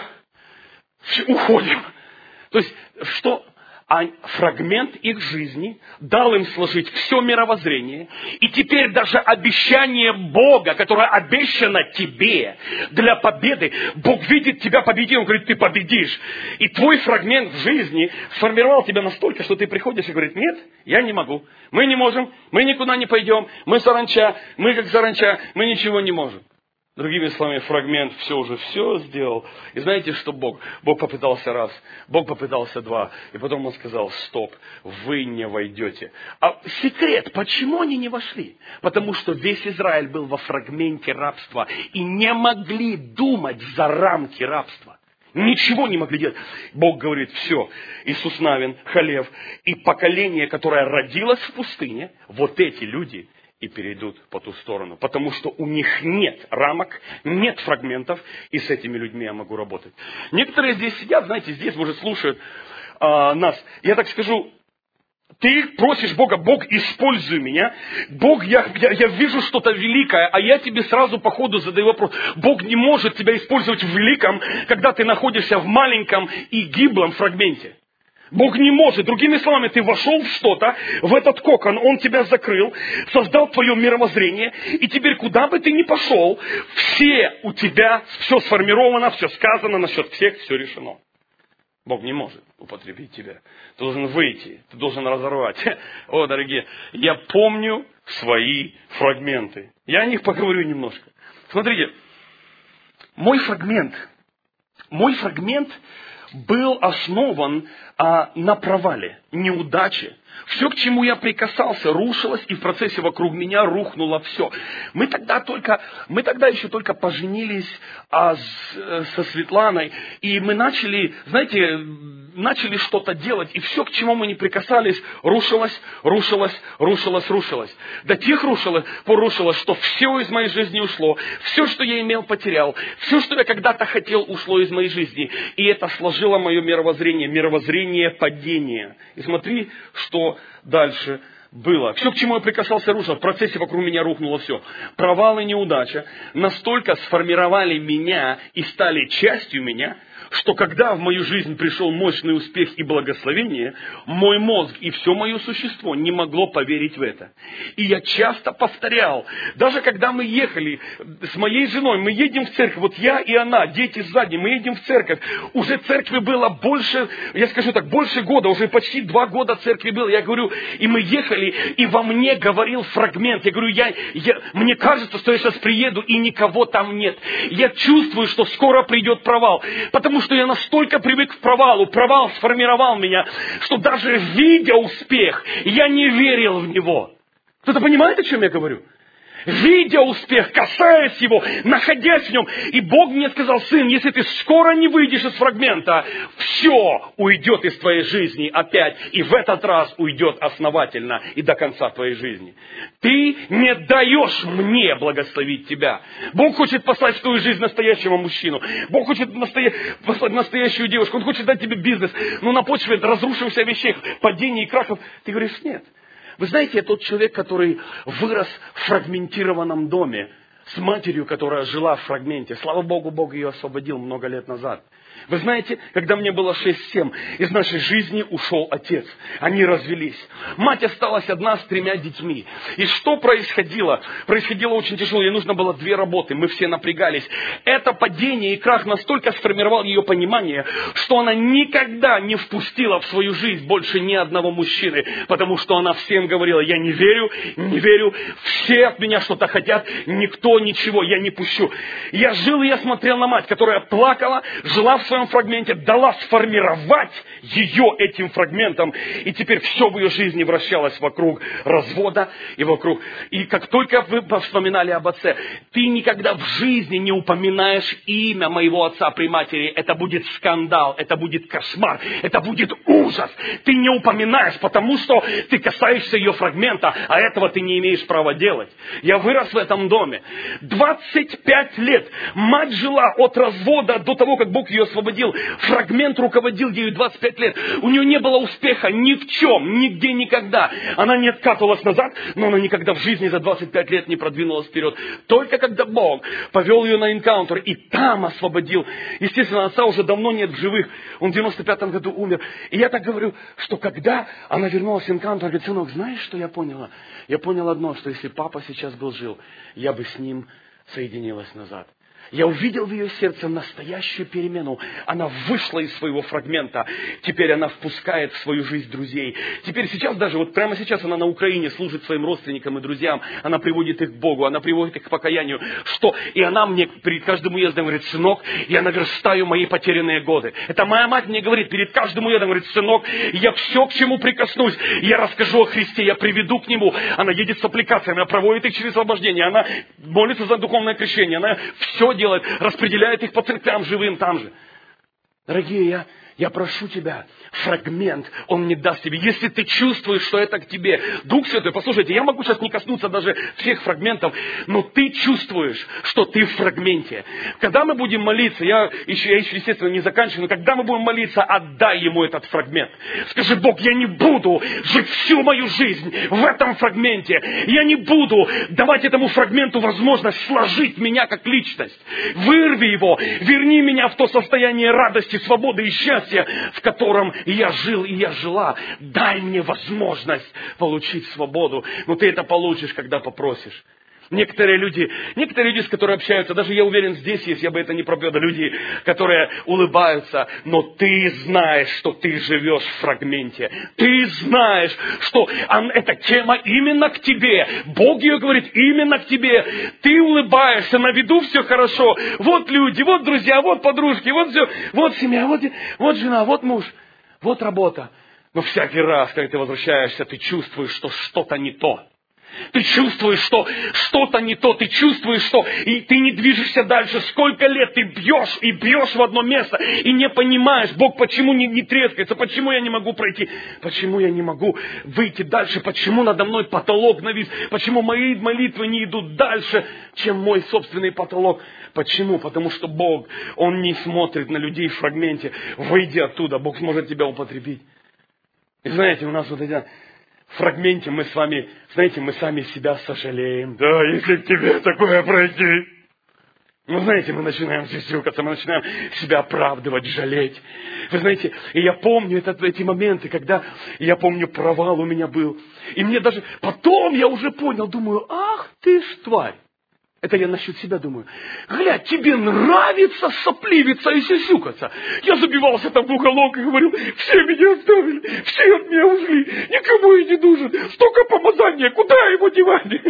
уходим. То есть, что фрагмент их жизни дал им сложить все мировоззрение. И теперь даже обещание Бога, которое обещано тебе для победы, Бог видит тебя победил, он говорит, ты победишь. И твой фрагмент в жизни сформировал тебя настолько, что ты приходишь и говоришь, нет, я не могу, мы не можем, мы никуда не пойдем, мы саранча, мы как саранча, мы ничего не можем. Другими словами, фрагмент все сделал. И знаете, что Бог? Бог попытался раз, Бог попытался два. И потом Он сказал, стоп, вы не войдете. А секрет, почему они не вошли? Потому что весь Израиль был во фрагменте рабства. И не могли думать за рамки рабства. Ничего не могли делать. Бог говорит, все, Иисус Навин, Халев и поколение, которое родилось в пустыне, вот эти люди и перейдут по ту сторону. Потому что у них нет рамок, нет фрагментов, и с этими людьми я могу работать. Некоторые здесь сидят, знаете, здесь, может, слушают нас. Я так скажу, ты просишь Бога, Бог, используй меня. Бог, я вижу что-то великое, а я тебе сразу по ходу задаю вопрос. Бог не может тебя использовать в великом, когда ты находишься в маленьком и гиблом фрагменте. Бог не может. Другими словами, ты вошел в что-то, в этот кокон, Он тебя закрыл, создал твое мировоззрение, и теперь куда бы ты ни пошел, у тебя все сформировано, все сказано насчет всех, все решено. Бог не может употребить тебя. Ты должен выйти, ты должен разорвать. О, дорогие, я помню свои фрагменты. Я о них поговорю немножко. Смотрите, мой фрагмент был основан на провале, неудаче. Все, к чему я прикасался, рушилось, и в процессе вокруг меня рухнуло все. Мы тогда еще только поженились со Светланой, и мы начали, знаете, начали что-то делать, и все, к чему мы не прикасались, рушилось. До тех порушилось, что все из моей жизни ушло, все, что я имел, потерял, все, что я когда-то хотел, ушло из моей жизни. И это сложило мое мировоззрение падения. И смотри, что дальше было. Все, к чему я прикасался, рушилось. В процессе вокруг меня рухнуло все. Провал и неудача настолько сформировали меня и стали частью меня, что когда в мою жизнь пришел мощный успех и благословение, мой мозг и все мое существо не могло поверить в это. И я часто повторял, даже когда мы ехали с моей женой, мы едем в церковь, вот я и она, дети сзади, мы едем в церковь, уже церкви было больше, я скажу так, больше года, уже почти 2 года церкви было, я говорю, и мы ехали, и во мне говорил фрагмент, я говорю, мне кажется, что я сейчас приеду, и никого там нет. Я чувствую, что скоро придет провал, потому что я настолько привык к провалу, провал сформировал меня, что даже видя успех, я не верил в него. Кто-то понимает, о чем я говорю? Видя успех, касаясь его, находясь в нем. И Бог мне сказал: сын, если ты скоро не выйдешь из фрагмента, все уйдет из твоей жизни опять. И в этот раз уйдет основательно и до конца твоей жизни. Ты не даешь мне благословить тебя. Бог хочет послать в твою жизнь настоящего мужчину. Бог хочет послать настоящую девушку. Он хочет дать тебе бизнес. Но на почве разрушившихся вещей, падений и крахов, ты говоришь: нет. Вы знаете, я тот человек, который вырос в фрагментированном доме с матерью, которая жила в фрагменте. Слава Богу, Бог ее освободил много лет назад. Вы знаете, когда мне было 6-7, из нашей жизни ушел отец. Они развелись. Мать осталась одна с 3 детьми. И что происходило? Происходило очень тяжело. Ей нужно было 2 работы. Мы все напрягались. Это падение и крах настолько сформировал ее понимание, что она никогда не впустила в свою жизнь больше ни одного мужчины. Потому что она всем говорила: я не верю, все от меня что-то хотят, никто ничего, я не пущу. Я жил и я смотрел на мать, которая плакала, жила в своем фрагменте, дала сформировать ее этим фрагментом. И теперь все в ее жизни вращалось вокруг развода и вокруг. И как только вы вспоминали об отце, ты никогда в жизни не упоминаешь имя моего отца при матери. Это будет скандал, это будет кошмар, это будет ужас. Ты не упоминаешь, потому что ты касаешься ее фрагмента, а этого ты не имеешь права делать. Я вырос в этом доме. 25 лет мать жила от развода до того, как Бог ее освободил. Фрагмент руководил ею 25 лет. У нее не было успеха ни в чем, нигде, никогда. Она не откатывалась назад, но она никогда в жизни за 25 лет не продвинулась вперед. Только когда Бог повел ее на энкаунтер и там освободил. Естественно, отца уже давно нет в живых. Он в 95-м году умер. И я так говорю, что когда она вернулась в энкаунтер, говорит: сынок, знаешь, что я поняла? Я понял одно, что если папа сейчас был жив, я бы с ним соединилась назад. Я увидел в ее сердце настоящую перемену. Она вышла из своего фрагмента. Теперь она впускает в свою жизнь друзей. Теперь сейчас даже, вот прямо сейчас она на Украине служит своим родственникам и друзьям. Она приводит их к Богу, она приводит их к покаянию. И она мне перед каждым уездом говорит: сынок, я наверстаю мои потерянные годы. Это моя мать мне говорит перед каждым уездом, говорит: сынок, я все, к чему прикоснусь, я расскажу о Христе, я приведу к Нему. Она едет с аппликациями, она проводит их через освобождение, она молится за духовное крещение, она все делает, распределяет их по церквям живым там же. Дорогие, я прошу тебя, фрагмент он не даст тебе. Если ты чувствуешь, что это к тебе, Дух Святой, послушайте, я могу сейчас не коснуться даже всех фрагментов, но ты чувствуешь, что ты в фрагменте. Когда мы будем молиться, я еще, естественно, не заканчиваю, но когда мы будем молиться, отдай ему этот фрагмент. Скажи: Бог, я не буду жить всю мою жизнь в этом фрагменте. Я не буду давать этому фрагменту возможность сложить меня как личность. Вырви его, верни меня в то состояние радости, свободы и счастья, в котором я жил и я жила. Дай мне возможность получить свободу. Но ты это получишь, когда попросишь. Некоторые люди, с которыми общаются, даже я уверен, здесь есть, я бы это не проповедовал, люди, которые улыбаются, но ты знаешь, что ты живешь в фрагменте. Ты знаешь, что эта тема именно к тебе. Бог ее говорит именно к тебе. Ты улыбаешься, на виду все хорошо. Вот люди, вот друзья, вот подружки, вот все, вот семья, вот жена, вот муж, вот работа. Но всякий раз, когда ты возвращаешься, ты чувствуешь, что что-то не то. Ты чувствуешь, что что-то не то, ты чувствуешь, что и ты не движешься дальше. Сколько лет ты бьешь и бьешь в одно место, и не понимаешь, Бог, почему не трескается, почему я не могу пройти, почему я не могу выйти дальше, почему надо мной потолок навис, почему мои молитвы не идут дальше, чем мой собственный потолок. Почему? Потому что Бог, Он не смотрит на людей в фрагменте. Выйди оттуда, Бог сможет тебя употребить. И знаете, у нас вот эти... В фрагменте мы с вами, знаете, мы сами себя сожалеем. Да, если к тебе такое пройти. Ну, знаете, мы начинаем сюсюкаться, мы начинаем себя оправдывать, жалеть. Вы знаете, и я помню эти моменты, когда, я помню, провал у меня был. И мне даже, потом я уже понял, думаю, ах ты ж тварь. Это я насчет себя думаю. Глядь, тебе нравится сопливиться и сюсюкаться. Я забивался там в уголок и говорил, все меня оставили, все от меня ушли, никому я не нужен, столько помазания, куда его девать?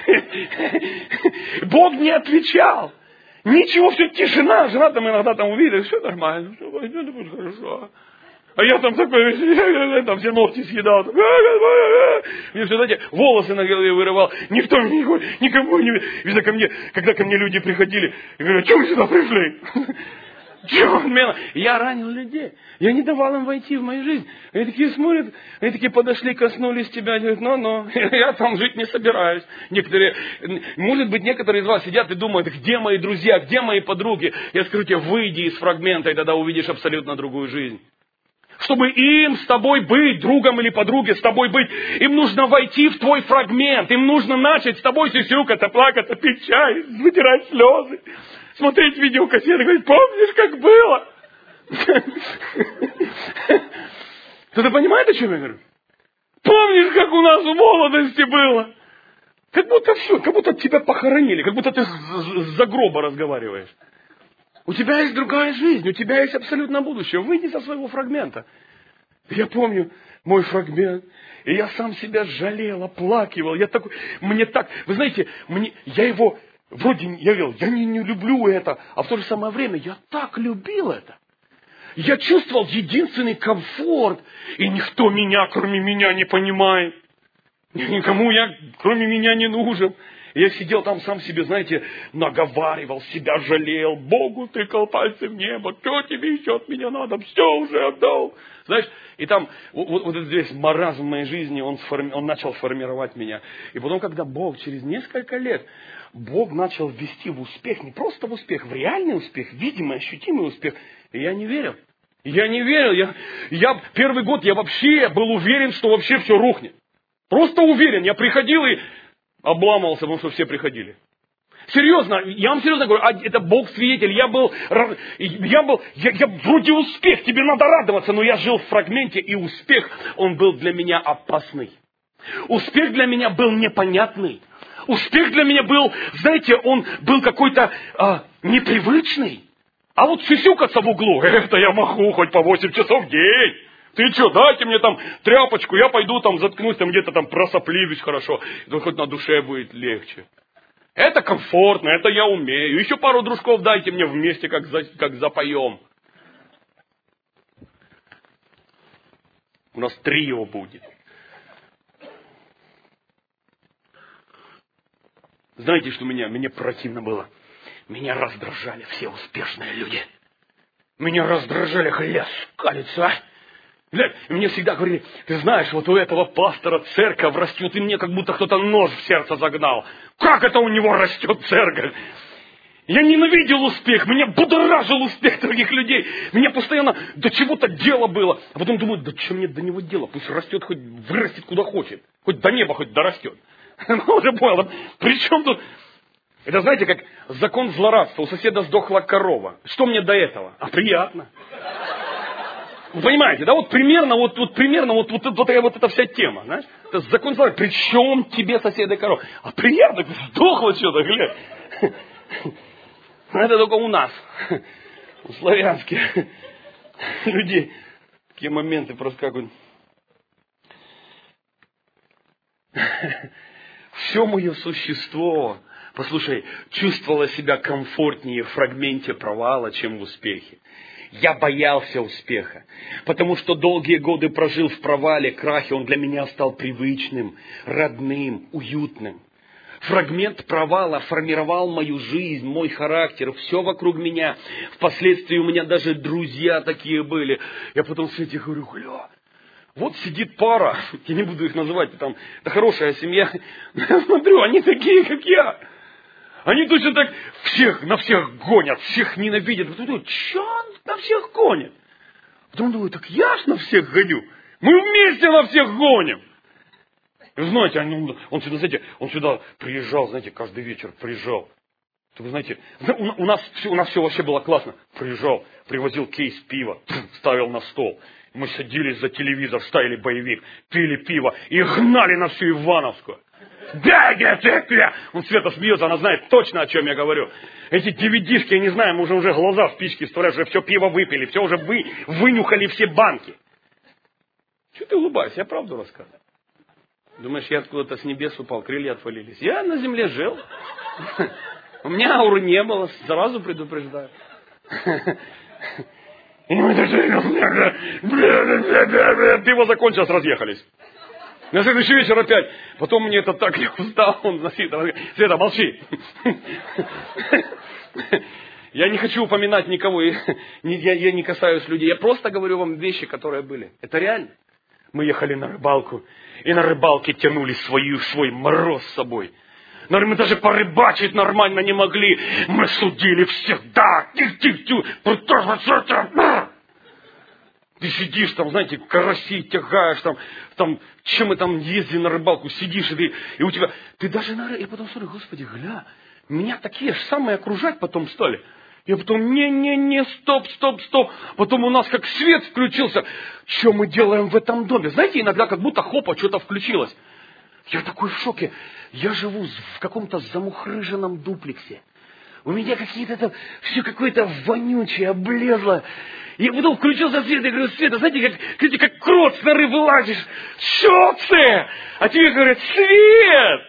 Бог не отвечал. Ничего, все тишина, жена там иногда там увидит, все нормально, все будет хорошо. А я там такой, там все ногти съедал. Мне все, знаете, волосы на голове вырывал. Никто никому не... Видно, когда ко мне люди приходили, я говорю, что вы сюда пришли? Я ранил людей. Я не давал им войти в мою жизнь. Они такие смотрят, они такие подошли, коснулись тебя, говорят, я там жить не собираюсь. Может быть, некоторые из вас сидят и думают, где мои друзья, где мои подруги? Я скажу тебе, выйди из фрагмента, и тогда увидишь абсолютно другую жизнь. Чтобы им с тобой быть, другом или подруге с тобой быть, им нужно войти в твой фрагмент, им нужно начать с тобой сюсюкаться, плакаться, пить чай, вытирать слезы, смотреть видеокассеты, говорить, помнишь, как было? Кто-то понимает, о чем я говорю? Помнишь, как у нас в молодости было? Как будто все, как будто тебя похоронили, как будто ты за гроба разговариваешь. У тебя есть другая жизнь, у тебя есть абсолютно будущее. Выйди со своего фрагмента. Я помню мой фрагмент, и я сам себя жалел, оплакивал. Вы знаете, я его, вроде, я не люблю это, а в то же самое время я так любил это. Я чувствовал единственный комфорт, и никто меня, кроме меня, не понимает. Никому я, кроме меня, не нужен. Я сидел там сам себе, знаете, наговаривал, себя жалел, Богу тыкал пальцем в небо, что тебе еще от меня надо, все уже отдал. Знаешь, и там вот этот весь маразм в моей жизни, он начал формировать меня. И потом, когда Бог через несколько лет, Бог начал ввести в успех, не просто в успех, в реальный успех, видимый, ощутимый успех, и я не верил. Я не верил. Я первый год я вообще был уверен, что вообще все рухнет. Просто уверен. Я приходил и обламывался, потому что все приходили. Серьезно, я вам серьезно говорю, это Бог свидетель. Я вроде успех, тебе надо радоваться, но я жил в фрагменте, и успех, он был для меня опасный. Успех для меня был непонятный. Успех для меня был, знаете, он был какой-то непривычный. А вот сюсюкаться в углу, это я маху хоть по 8 часов в день. Ты что, дайте мне там тряпочку, я пойду там заткнусь, там где-то там просопливюсь хорошо, то хоть на душе будет легче. Это комфортно, это я умею. Еще пару дружков дайте мне вместе, как запоем. У нас трио будет. Знаете, что мне противно было? Меня раздражали все успешные люди. Меня раздражали, скалится, мне всегда говорили, ты знаешь, вот у этого пастора церковь растет, и мне как будто кто-то нож в сердце загнал. Как это у него растет церковь? Я ненавидел успех, меня будоражил успех других людей. Меня постоянно до чего-то дело было. А потом думаю, да что мне до него дело? Пусть растет, хоть вырастет куда хочет. Хоть до неба, хоть дорастет. Уже понял, при чем тут... Это знаете, как закон злорадства. У соседа сдохла корова. Что мне до этого? А приятно. Вы понимаете, да? Вот примерно эта вся тема, знаешь? Это закон злорадства. При чем тебе соседа корова? А приятно, сдохло что-то, глядь. Это только у нас, у славянских людей. Такие моменты проскакивают. Все мое существо, послушай, чувствовало себя комфортнее в фрагменте провала, чем в успехе. Я боялся успеха, потому что долгие годы прожил в провале, крахе. Он для меня стал привычным, родным, уютным. Фрагмент провала формировал мою жизнь, мой характер, все вокруг меня. Впоследствии у меня даже друзья такие были. Я потом с этих говорю, вот сидит пара, я не буду их называть, это хорошая семья. Я смотрю, они такие, как я. Они точно так на всех гонят, всех ненавидят. Потом думаю, что он на всех гонит? Потом думаю, так я ж на всех гоню. Мы вместе на всех гоним. И вы знаете, он сюда приезжал, знаете, каждый вечер приезжал. Вы знаете, у нас все вообще было классно. Приезжал, привозил кейс пива, ставил на стол. Мы садились за телевизор, ставили боевик, пили пиво и гнали на всю Ивановскую. Он Света смеется, она знает точно, о чем я говорю. Эти DVD-шки, я не знаю, мы уже глаза в пичке вставляют, уже все пиво выпили, все уже вынюхали все банки. Чего ты улыбаешься? Я правду рассказываю. Думаешь, я откуда-то с небес упал, крылья отвалились? Я на земле жил. У меня ауры не было, сразу предупреждаю. Пиво закончилось, разъехались. На следующий вечер опять. Потом мне это так не устал. Он носит. Света, молчи. Я не хочу упоминать никого. Я не касаюсь людей. Я просто говорю вам вещи, которые были. Это реально. Мы ехали на рыбалку. И на рыбалке тянули свой мороз с собой. Мы даже порыбачить нормально не могли. Мы судили всех. Да, ты сидишь там, знаете, караси тягаешь, чем мы там ездили на рыбалку, сидишь, и у тебя... Ты даже я потом смотрю, Господи, гля, меня такие же самые окружать потом стали. Я потом, стоп. Потом у нас как свет включился. Что мы делаем в этом доме? Знаете, иногда как будто хопа, что-то включилось. Я такой в шоке. Я живу в каком-то замухрыженном дуплексе. У меня какие-то там, все какое-то вонючее, облезло. И потом включился свет, я говорю, Света, знаете, как крот с норы вылазишь. Что це? А тебе говорят, Свет!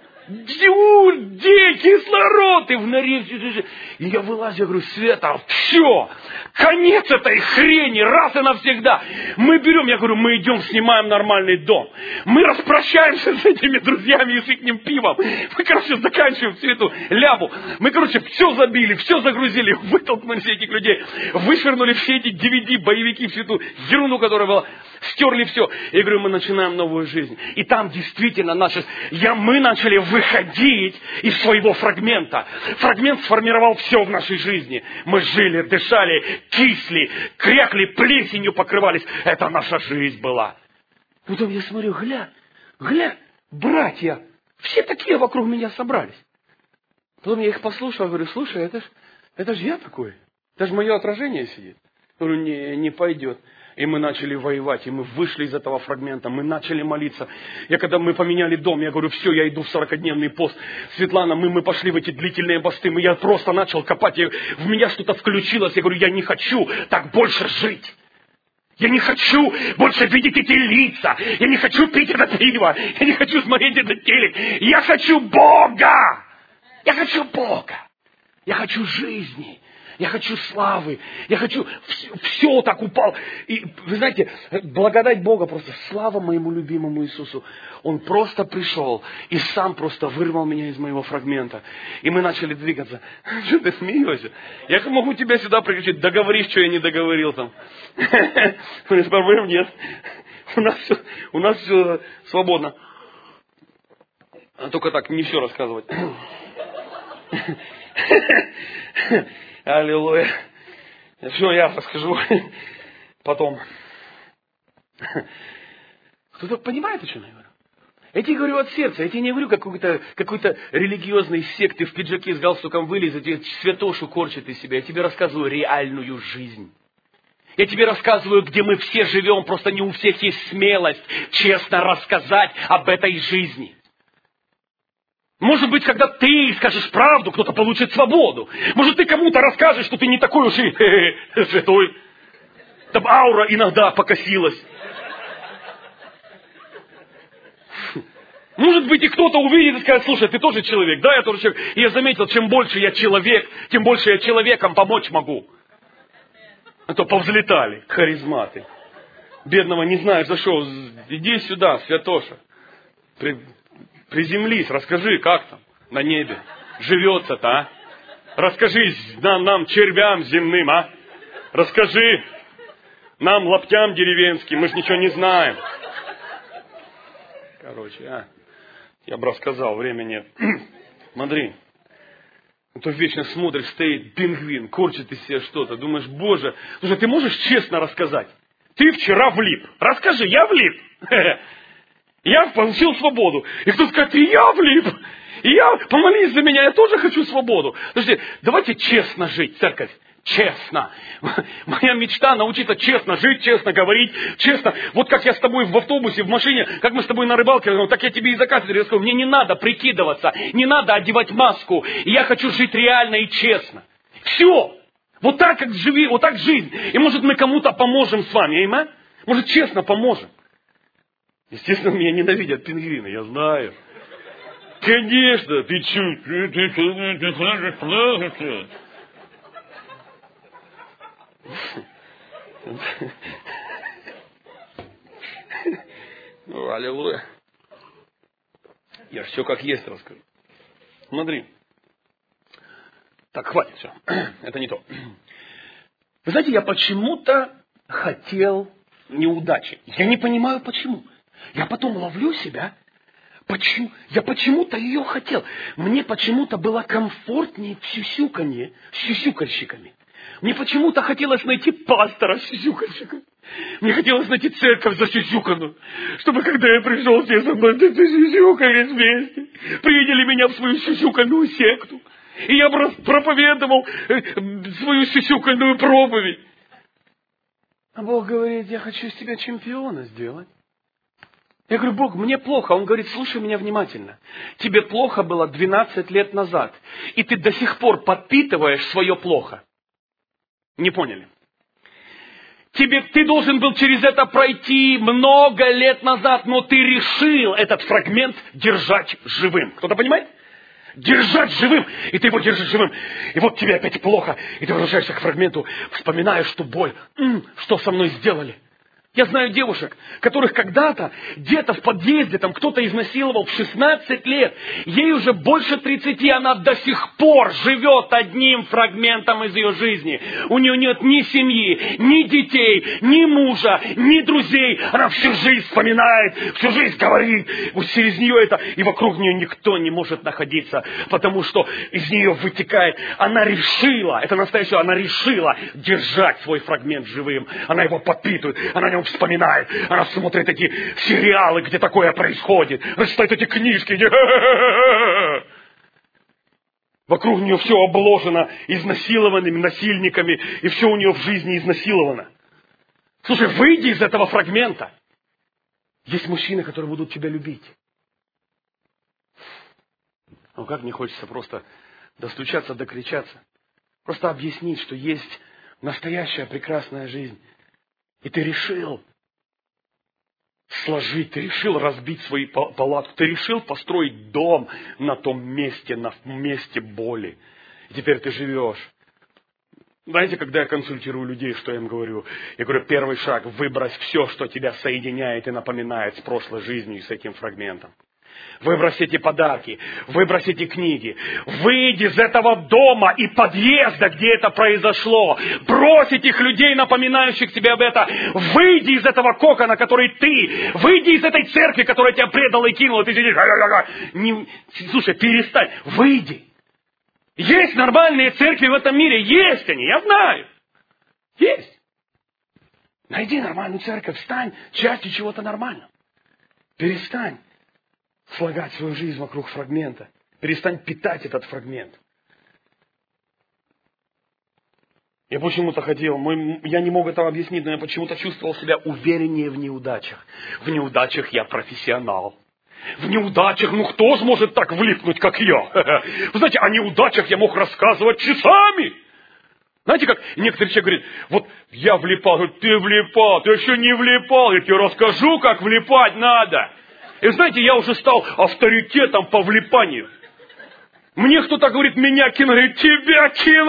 Где кислород? И в норе все. И я вылазю, я говорю, Света, все, конец этой хрени, раз и навсегда. Мы берем, я говорю, мы идем, снимаем нормальный дом. Мы распрощаемся с этими друзьями и с их пивом. Мы, заканчиваем всю эту лябу. Мы, все забили, все загрузили, вытолкнули всех этих людей, вышвырнули все эти DVD, боевики, всю эту ерунду, которая была, стерли все. Я говорю, мы начинаем новую жизнь. И там действительно мы начали выходить из своего фрагмента. Фрагмент сформировал все в нашей жизни. Мы жили, дышали, кисли, крякли, плесенью покрывались. Это наша жизнь была. Потом я смотрю, гля, братья, все такие вокруг меня собрались. Потом я их послушал, говорю, слушай, это ж я такой. Это же мое отражение сидит. Я говорю, не пойдет. И мы начали воевать, и мы вышли из этого фрагмента, мы начали молиться. Когда мы поменяли дом, я говорю, все, я иду в 40-дневный пост. Светлана, мы пошли в эти длительные посты, я просто начал копать, в меня что-то включилось. Я говорю, я не хочу так больше жить. Я не хочу больше видеть эти лица. Я не хочу пить это пиво. Я не хочу смотреть этот телек. Я хочу Бога. Я хочу Бога. Я хочу жизни. Я хочу славы. Я хочу... Все так упал. И, вы знаете, благодать Бога просто. Слава моему любимому Иисусу. Он просто пришел и сам просто вырвал меня из моего фрагмента. И мы начали двигаться. Что ты смеешься? Я могу тебя сюда приключить. Договорись, что я не договорил там. Проблем нет. У нас все свободно. Только так, не все рассказывать. Аллилуйя. Все, я расскажу потом. Кто-то понимает, о чем я говорю? Я тебе говорю от сердца. Я тебе не говорю какой-то религиозной секты в пиджаке с галстуком вылезет и святошу корчит из себя. Я тебе рассказываю реальную жизнь. Я тебе рассказываю, где мы все живем. Просто не у всех есть смелость честно рассказать об этой жизни. Может быть, когда ты скажешь правду, кто-то получит свободу. Может, ты кому-то расскажешь, что ты не такой уж и святой. Там аура иногда покосилась. Может быть, и кто-то увидит и скажет, слушай, ты тоже человек. Да, я тоже человек. И я заметил, чем больше я человек, тем больше я человеком помочь могу. А то повзлетали харизматы. Бедного не знаешь за что. Иди сюда, святоша. Приземлись, расскажи, как там на небе живется-то, а? Расскажи нам, червям земным, а? Расскажи нам, лаптям деревенским, мы же ничего не знаем. Короче, я бы рассказал, времени нет. Смотри, то вечно смотришь, стоит пингвин, корчит из себя что-то. Думаешь, Боже, слушай, ты можешь честно рассказать? Ты вчера влип. Расскажи, я влип. Я получил свободу. И кто скажет, и я влип. И я, помолись за меня, я тоже хочу свободу. Слушайте, давайте честно жить, церковь. Честно. Моя мечта научиться честно жить, честно говорить, честно. Вот как я с тобой в автобусе, в машине, как мы с тобой на рыбалке, так я тебе и за кафедрой сказал, мне не надо прикидываться, не надо одевать маску. Я хочу жить реально и честно. Все. Вот так, как живи, вот так жизнь. И может мы кому-то поможем с вами, амен? Может честно поможем. Естественно, меня ненавидят пингвины, я знаю. Конечно, ты чуть. Ну, аллилуйя. Я же все как есть расскажу. Смотри. Так, хватит все. Это не то. Вы знаете, я почему-то хотел неудачи. Я не понимаю, почему. Я потом ловлю себя. Почему? Я почему-то ее хотел. Мне почему-то было комфортнее в сюсюканье с сюсюкальщиками. Мне почему-то хотелось найти пастора с сюсюкальщиком. Мне хотелось найти церковь засюсюканную. Чтобы когда я пришел, все со мной засюсюкались вместе. Приняли меня в свою сюсюкальную секту. И я проповедовал свою сюсюкальную проповедь. А Бог говорит, я хочу из тебя чемпиона сделать. Я говорю, Бог, мне плохо. Он говорит, слушай меня внимательно. Тебе плохо было 12 лет назад. И ты до сих пор подпитываешь свое плохо. Не поняли? Ты должен был через это пройти много лет назад, но ты решил этот фрагмент держать живым. Кто-то понимает? Держать живым. И ты его держишь живым. И вот тебе опять плохо. И ты возвращаешься к фрагменту, вспоминаешь, что боль. Что со мной сделали? Я знаю девушек, которых когда-то где-то в подъезде там кто-то изнасиловал в 16 лет. Ей уже больше 30, она до сих пор живет одним фрагментом из ее жизни. У нее нет ни семьи, ни детей, ни мужа, ни друзей. Она всю жизнь вспоминает, всю жизнь говорит. Вот через нее это, и вокруг нее никто не может находиться, потому что из нее вытекает. Она решила, это настоящее, она решила держать свой фрагмент живым. Она его подпитывает, она о нем вспоминает. Она смотрит эти сериалы, где такое происходит. Она читает эти книжки, где... Вокруг нее все обложено изнасилованными насильниками, и все у нее в жизни изнасиловано. Слушай, выйди из этого фрагмента. Есть мужчины, которые будут тебя любить. Ну как мне хочется просто достучаться, докричаться. Просто объяснить, что есть настоящая прекрасная жизнь. И ты решил сложить, ты решил разбить свои палатки, ты решил построить дом на том месте, на месте боли. И теперь ты живешь. Знаете, когда я консультирую людей, что я им говорю? Я говорю, первый шаг, выбрось все, что тебя соединяет и напоминает с прошлой жизнью и с этим фрагментом. Выбрось эти подарки, выбрось эти книги, выйди из этого дома и подъезда, где это произошло, брось этих людей, напоминающих тебе об этом, выйди из этого кокона, который ты, выйди из этой церкви, которая тебя предала и кинула, ты сидишь, слушай, перестань, выйди. Есть нормальные церкви в этом мире, есть они, я знаю, есть. Найди нормальную церковь, стань частью чего-то нормального, перестань слагать свою жизнь вокруг фрагмента. Перестань питать этот фрагмент. Я почему-то хотел, я не мог этого объяснить, но я почему-то чувствовал себя увереннее в неудачах. В неудачах я профессионал. В неудачах, кто же может так влипнуть, как я? Вы знаете, о неудачах я мог рассказывать часами. Знаете, как некоторые человек говорит, вот я влипал, говорит, ты влипал, ты еще не влипал, я тебе расскажу, как влипать надо. И знаете, я уже стал авторитетом по влипанию. Мне кто-то говорит, меня кинули, говорит, тебя кинули.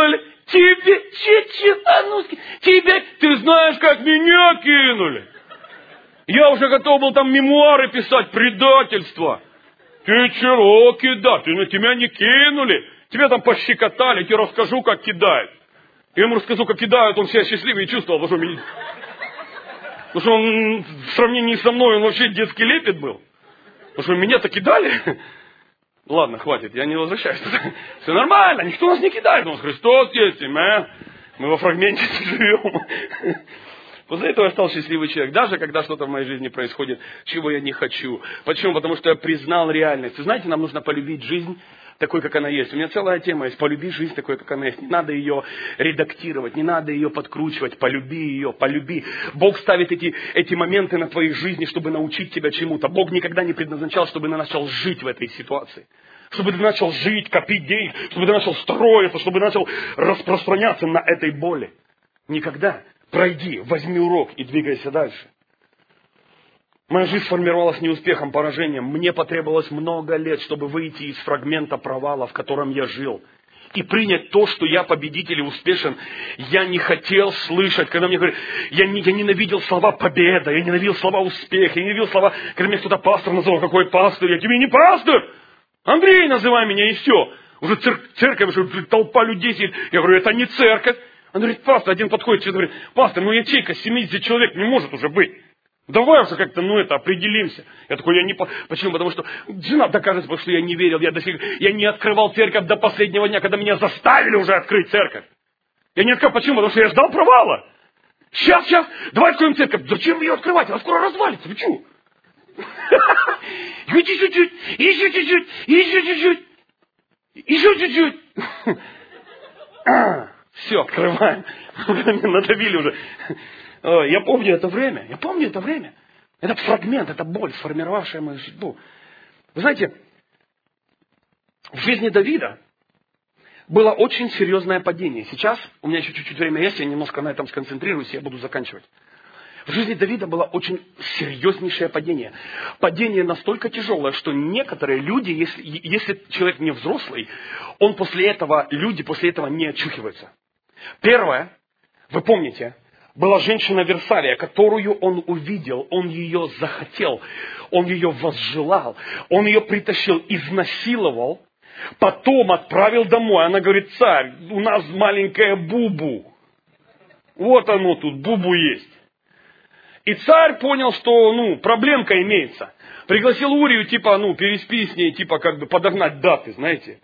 Тебе, ты знаешь, как меня кинули. Я уже готов был там мемуары писать, предательство. Ты чего кидать? Тебя не кинули. Тебя там пощекотали, я тебе расскажу, как кидают. Я ему расскажу, как кидают, он себя счастливее чувствовал, потому что он в сравнении со мной, он вообще детский лепет был. Потому что меня-то кидали. Ладно, хватит, я не возвращаюсь. Все нормально, никто нас не кидает. Он Христос есть, мы во фрагменте живем. После этого я стал счастливый человек. Даже когда что-то в моей жизни происходит, чего я не хочу. Почему? Потому что я признал реальность. Вы знаете, нам нужно полюбить жизнь такой, как она есть. У меня целая тема есть. Полюби жизнь такой, как она есть. Не надо ее редактировать, не надо ее подкручивать. Полюби ее, полюби. Бог ставит эти моменты на твоей жизни, чтобы научить тебя чему-то. Бог никогда не предназначал, чтобы ты начал жить в этой ситуации. Чтобы ты начал жить, копить денег, чтобы ты начал строиться, чтобы ты начал распространяться на этой боли. Никогда. Пройди, возьми урок и двигайся дальше. Моя жизнь сформировалась не успехом, поражением. Мне потребовалось много лет, чтобы выйти из фрагмента провала, в котором я жил. И принять то, что я победитель и успешен. Я не хотел слышать, когда мне говорят, я ненавидел слова победа, я ненавидел слова успех, я ненавидел слова, когда меня кто-то пастор называл, какой пастор, я тебе не пастор, Андрей называй меня и все. Уже церковь, уже толпа людей сидит. Я говорю, это не церковь. Он говорит, пастор, один подходит, говорит, пастор, ячейка 70 человек не может уже быть. Давай уже как-то, определимся. Я такой, Почему? Потому что жена докажет, потому что я не верил. Я не открывал церковь до последнего дня, когда меня заставили уже открыть церковь. Я не открыл. Почему? Потому что я ждал провала. Сейчас, давай откроем церковь. Зачем ее открывать? Она скоро развалится. Вы что? Еще чуть-чуть. Все, открываем. Надавили уже. Я помню это время. Этот фрагмент, эта боль, сформировавшая мою судьбу. Вы знаете, в жизни Давида было очень серьезное падение. Сейчас, у меня еще чуть-чуть время есть, я немножко на этом сконцентрируюсь, и я буду заканчивать. В жизни Давида было очень серьезнейшее падение. Падение настолько тяжелое, что некоторые люди, если человек не взрослый, люди после этого не очухиваются. Первое, вы помните, была женщина Версалия, которую он увидел, он ее захотел, он ее возжелал, он ее притащил, изнасиловал, потом отправил домой. Она говорит, царь, у нас маленькая Бубу. Вот оно тут, Бубу есть. И царь понял, что, проблемка имеется. Пригласил Урию, переспи с ней, подогнать даты, знаете.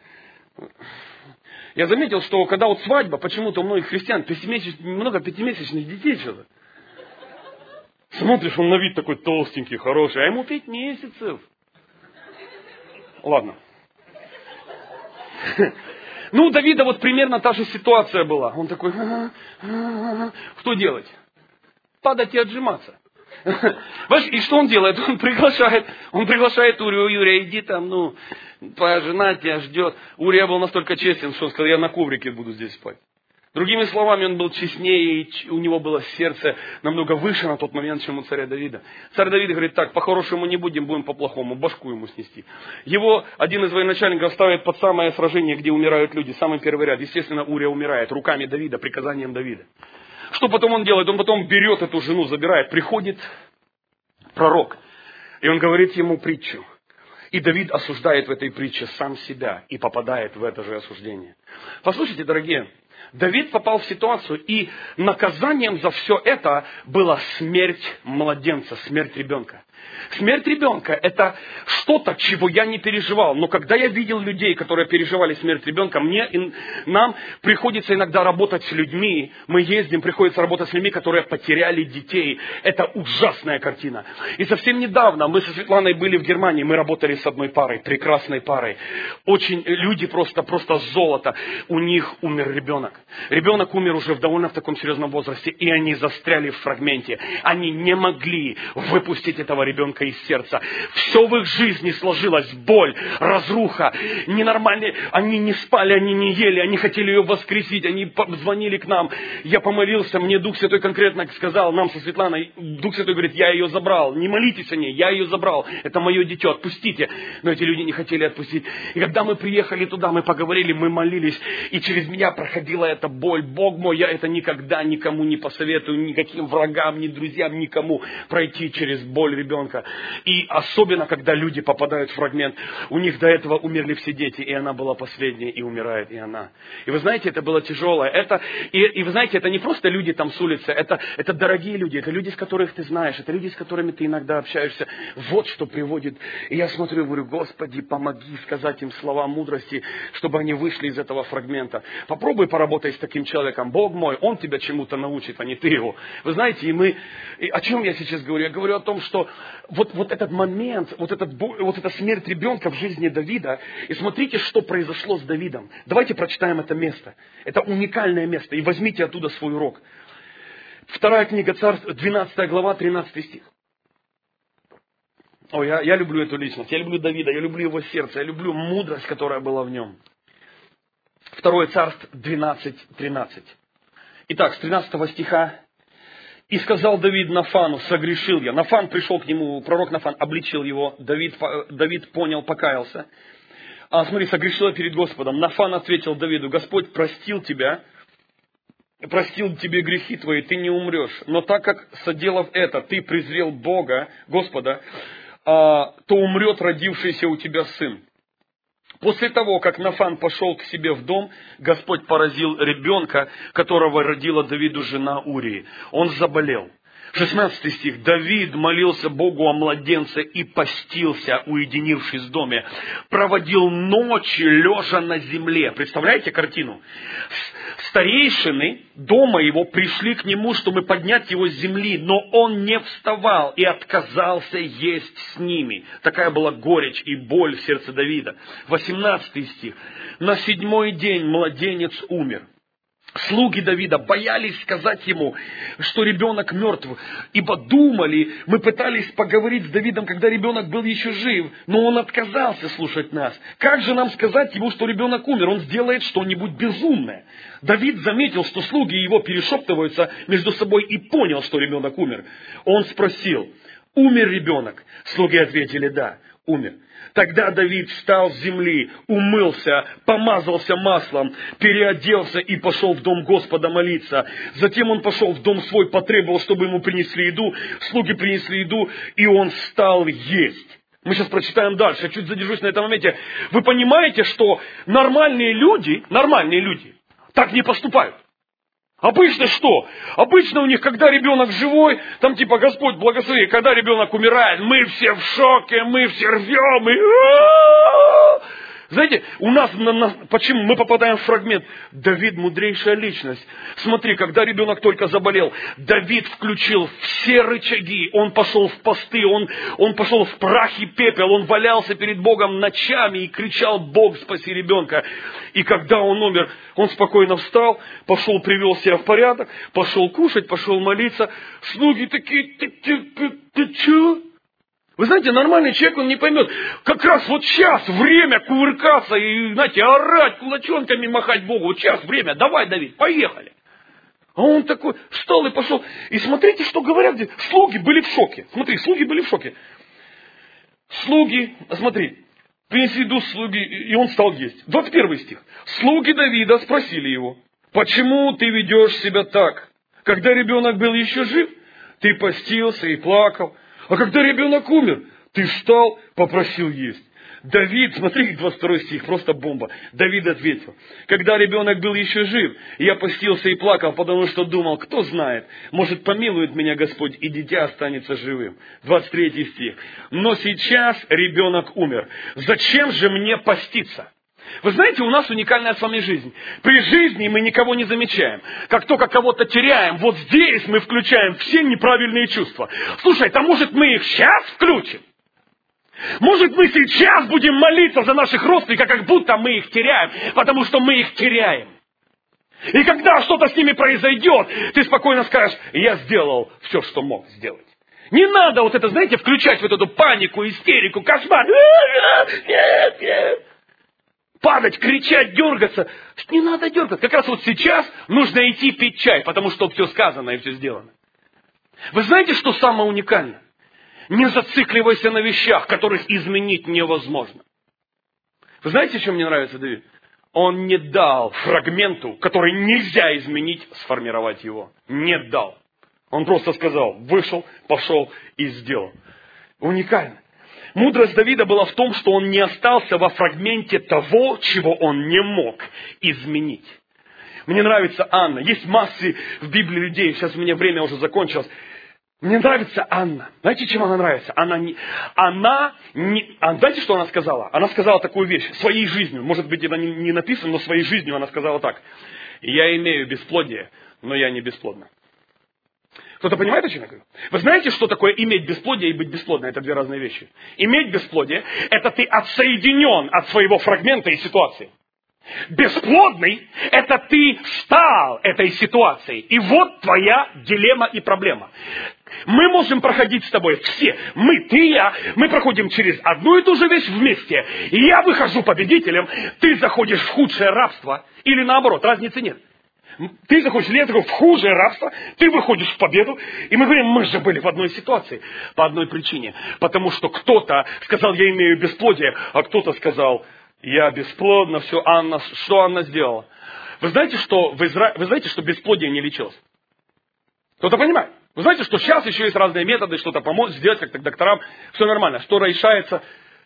Я заметил, что когда свадьба, почему-то у многих христиан много пятимесячных детей что-то. Смотришь, он на вид такой толстенький, хороший, а ему 5 месяцев. Ладно. У Давида примерно та же ситуация была. Он такой, что делать? Падать и отжиматься. И что он делает? Он приглашает Урию, Юрия, иди там, твоя жена тебя ждет. Урия был настолько честен, что он сказал, я на коврике буду здесь спать. Другими словами, он был честнее, и у него было сердце намного выше на тот момент, чем у царя Давида. Царь Давид говорит, так, по-хорошему не будем по-плохому, башку ему снести. Его один из военачальников ставит под самое сражение, где умирают люди, самый первый ряд. Естественно, Урия умирает руками Давида, приказанием Давида. Что потом он делает? Он потом берет эту жену, забирает. Приходит пророк, и он говорит ему притчу. И Давид осуждает в этой притче сам себя и попадает в это же осуждение. Послушайте, дорогие, Давид попал в ситуацию, и наказанием за все это была смерть младенца, смерть ребенка. Смерть ребенка – это что-то, чего я не переживал. Но когда я видел людей, которые переживали смерть ребенка, нам приходится иногда работать с людьми. Мы ездим, приходится работать с людьми, которые потеряли детей. Это ужасная картина. И совсем недавно мы со Светланой были в Германии. Мы работали с одной парой, прекрасной парой. Люди просто золото. У них умер ребенок. Ребенок умер уже довольно в таком серьезном возрасте. И они застряли в фрагменте. Они не могли выпустить этого ребенка ребенка из сердца. Все в их жизни сложилось, боль, разруха, ненормальные. Они не спали, они не ели, они хотели ее воскресить, они звонили к нам. Я помолился, мне Дух Святой конкретно сказал, нам со Светланой, Дух Святой говорит, я ее забрал. Не молитесь о ней, я ее забрал. Это мое дитё, отпустите. Но эти люди не хотели отпустить. И когда мы приехали туда, мы поговорили, мы молились, и через меня проходила эта боль. Бог мой, я это никогда никому не посоветую, никаким врагам, ни друзьям, никому пройти через боль ребенка. И особенно, когда люди попадают в фрагмент, у них до этого умерли все дети, и она была последняя, и умирает и она. И вы знаете, это было тяжелое. И вы знаете, это не просто люди там с улицы, это дорогие люди, это люди, с которых ты знаешь, это люди, с которыми ты иногда общаешься. Вот что приводит. И я смотрю и говорю, Господи, помоги сказать им слова мудрости, чтобы они вышли из этого фрагмента. Попробуй поработать с таким человеком. Бог мой, он тебя чему-то научит, а не ты его. Вы знаете, и о чем я сейчас говорю? Я говорю о том, что вот этот момент, вот эта смерть ребенка в жизни Давида, и смотрите, что произошло с Давидом. Давайте прочитаем это место. Это уникальное место, и возьмите оттуда свой урок. 2 книга Царств, 12 глава, 13 стих. Я люблю эту личность, я люблю Давида, я люблю его сердце, я люблю мудрость, которая была в нем. 2 Царств 12:13. Итак, с 13 стиха. «И сказал Давид Нафану, согрешил я». Нафан пришел к нему, пророк Нафан обличил его, Давид понял, покаялся. Смотри, согрешил я перед Господом. Нафан ответил Давиду, Господь простил тебе грехи твои, ты не умрешь. Но так как, соделав это, ты презрел Бога, Господа, то умрет родившийся у тебя сын. После того, как Нафан пошел к себе в дом, Господь поразил ребенка, которого родила Давиду жена Урии. Он заболел. 16 стих. Давид молился Богу о младенце и постился, уединившись в доме. Проводил ночи, лежа на земле. Представляете картину? Старейшины дома его пришли к нему, чтобы поднять его с земли, но он не вставал и отказался есть с ними. Такая была горечь и боль в сердце Давида. 18 стих. На 7-й день младенец умер. Слуги Давида боялись сказать ему, что ребенок мертв, ибо думали, мы пытались поговорить с Давидом, когда ребенок был еще жив, но он отказался слушать нас. Как же нам сказать ему, что ребенок умер? Он сделает что-нибудь безумное. Давид заметил, что слуги его перешептываются между собой и понял, что ребенок умер. Он спросил, умер ребенок? Слуги ответили, да, умер. Тогда Давид встал с земли, умылся, помазался маслом, переоделся и пошел в дом Господа молиться. Затем он пошел в дом свой, потребовал, чтобы ему принесли еду. Слуги принесли еду, и он стал есть. Мы сейчас прочитаем дальше, я чуть задержусь на этом моменте. Вы понимаете, что нормальные люди так не поступают. Обычно что? Обычно у них, когда ребенок живой, там типа Господь благослови, когда ребенок умирает, мы все в шоке, мы все рвем, и... Знаете, у нас, почему мы попадаем в фрагмент? Давид мудрейшая личность. Смотри, когда ребенок только заболел, Давид включил все рычаги, он пошел в посты, он пошел в прах и пепел, он валялся перед Богом ночами и кричал, Бог, спаси ребенка. И когда он умер, он спокойно встал, пошел, привел себя в порядок, пошел кушать, пошел молиться. Слуги такие, ты чё? Вы знаете, нормальный человек, он не поймет, как раз вот сейчас время кувыркаться и, знаете, орать, кулачонками махать Богу. Вот сейчас время, давай, Давид, поехали. А он такой встал и пошел. И смотрите, что говорят здесь. Слуги были в шоке. Смотри, слуги были в шоке. Смотри, принесли еду слуги, и он стал есть. 21 стих. Слуги Давида спросили его, почему ты ведешь себя так? Когда ребенок был еще жив, ты постился и плакал. А когда ребенок умер, ты встал, попросил есть. Давид, смотри, 22 стих, просто бомба. Давид ответил, когда ребенок был еще жив, я постился и плакал, потому что думал, кто знает, может помилует меня Господь, и дитя останется живым. 23 стих. Но сейчас ребенок умер. Зачем же мне поститься? Вы знаете, у нас уникальная с вами жизнь. При жизни мы никого не замечаем. Как только кого-то теряем, вот здесь мы включаем все неправильные чувства. Слушай, а может мы их сейчас включим? Может мы сейчас будем молиться за наших родственников, как будто мы их теряем, потому что мы их теряем. И когда что-то с ними произойдет, ты спокойно скажешь, я сделал все, что мог сделать. Не надо вот это, знаете, включать вот эту панику, истерику, кошмар. Нет, нет. Падать, кричать, дергаться. Не надо дергаться. Как раз вот сейчас нужно идти пить чай, потому что все сказано и все сделано. Вы знаете, что самое уникальное? Не зацикливайся на вещах, которых изменить невозможно. Вы знаете, что мне нравится Давид? Он не дал фрагменту, который нельзя изменить, сформировать его. Не дал. Он просто сказал, вышел, пошел и сделал. Уникально. Мудрость Давида была в том, что он не остался во фрагменте того, чего он не мог изменить. Мне нравится Анна. Есть массы в Библии людей. Сейчас у меня время уже закончилось. Мне нравится Анна. Знаете, чем она нравится? Знаете, что она сказала? Она сказала такую вещь. Своей жизнью. Может быть, это не написано, но своей жизнью она сказала так. Я имею бесплодие, но я не бесплодна. Кто-то понимает, о чем я говорю? Вы знаете, что такое иметь бесплодие и быть бесплодной? Это две разные вещи. Иметь бесплодие – это ты отсоединен от своего фрагмента и ситуации. Бесплодный – это ты стал этой ситуацией. И вот твоя дилемма и проблема. Мы можем проходить с тобой все, ты и я, мы проходим через одну и ту же вещь вместе. И я выхожу победителем, ты заходишь в худшее рабство. Или наоборот, разницы нет. Ты заходишь в худшее рабство, ты выходишь в победу. И мы говорим, мы же были в одной ситуации. По одной причине. Потому что кто-то сказал, я имею бесплодие, а кто-то сказал, я бесплодна, все, Анна, что Анна сделала? Вы знаете, что бесплодие не лечилось? Кто-то понимает? Вы знаете, что сейчас еще есть разные методы, что-то помочь, сделать как-то докторам. Все нормально. Что решается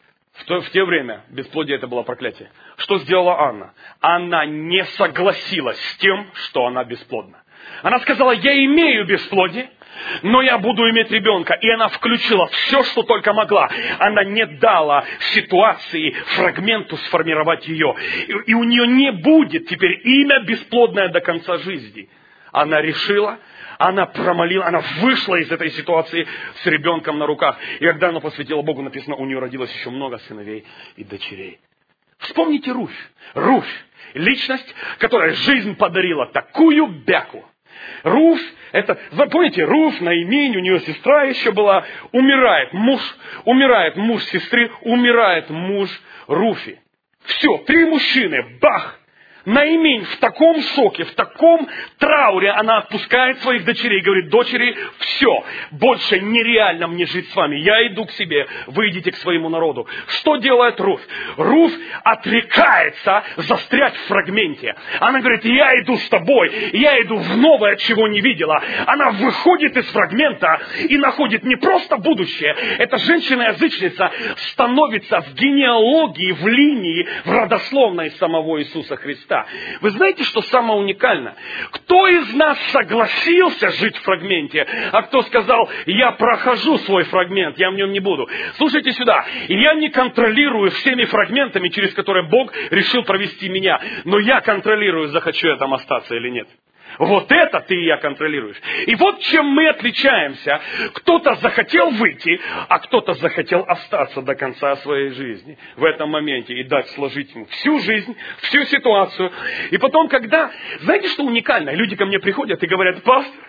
в те время? Бесплодие это было проклятие. Что сделала Анна? Она не согласилась с тем, что она бесплодна. Она сказала, я имею бесплодие, но я буду иметь ребенка. И она включила все, что только могла. Она не дала ситуации, фрагменту сформировать ее. И у нее не будет теперь имя бесплодное до конца жизни. Она решила, она промолила, она вышла из этой ситуации с ребенком на руках. И когда она посвятила Богу, написано, у нее родилось еще много сыновей и дочерей. Вспомните Руфь. Руфь. Личность, которая жизнь подарила такую бяку. Руфь, вы помните, Руфь, Наимень, у нее сестра еще была, умирает муж сестры, умирает муж Руфи. Все, 3 мужчины, бах! Наимень в таком шоке, в таком трауре, она отпускает своих дочерей, говорит, дочери, все, больше нереально мне жить с вами, я иду к себе, вы идите к своему народу. Что делает Руфь? Руфь отрекается застрять в фрагменте. Она говорит, я иду с тобой, я иду в новое, чего не видела. Она выходит из фрагмента и находит не просто будущее, эта женщина-язычница становится в генеалогии, в линии, в родословной самого Иисуса Христа. Вы знаете, что самое уникальное? Кто из нас согласился жить в фрагменте, а кто сказал, я прохожу свой фрагмент, я в нем не буду. Слушайте сюда, я не контролирую всеми фрагментами, через которые Бог решил провести меня, но я контролирую, захочу я там остаться или нет. Вот это ты и я контролируешь. И вот чем мы отличаемся. Кто-то захотел выйти, а кто-то захотел остаться до конца своей жизни. В этом моменте. И дать сложить ему всю жизнь, всю ситуацию. И потом, знаете, что уникально? Люди ко мне приходят и говорят, пастор,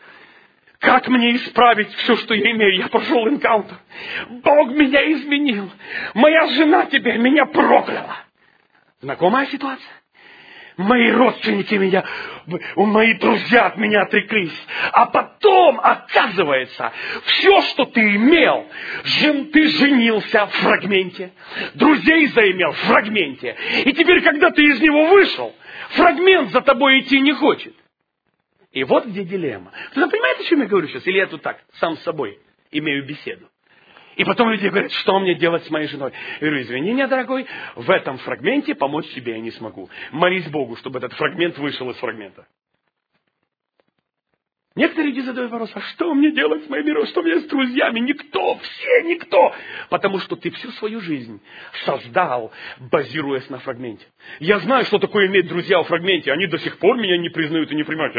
как мне исправить все, что я имею? Я прошел энкаунтер. Бог меня изменил. Моя жена теперь меня прокляла. Знакомая ситуация? Мои родственники мои друзья от меня отреклись. А потом, оказывается, все, что ты имел, ты женился в фрагменте, друзей заимел в фрагменте. И теперь, когда ты из него вышел, фрагмент за тобой идти не хочет. И вот где дилемма. Вы понимаете, о чем я говорю сейчас? Или я тут так, сам с собой, имею беседу? И потом люди говорят, что мне делать с моей женой? Я говорю, извини меня, дорогой, в этом фрагменте помочь тебе я не смогу. Молись Богу, чтобы этот фрагмент вышел из фрагмента. Некоторые люди задают вопрос, а что мне делать с моей миром? Что мне с друзьями? Никто, все никто. Потому что ты всю свою жизнь создал, базируясь на фрагменте. Я знаю, что такое иметь друзья в фрагменте. Они до сих пор меня не признают и не принимают.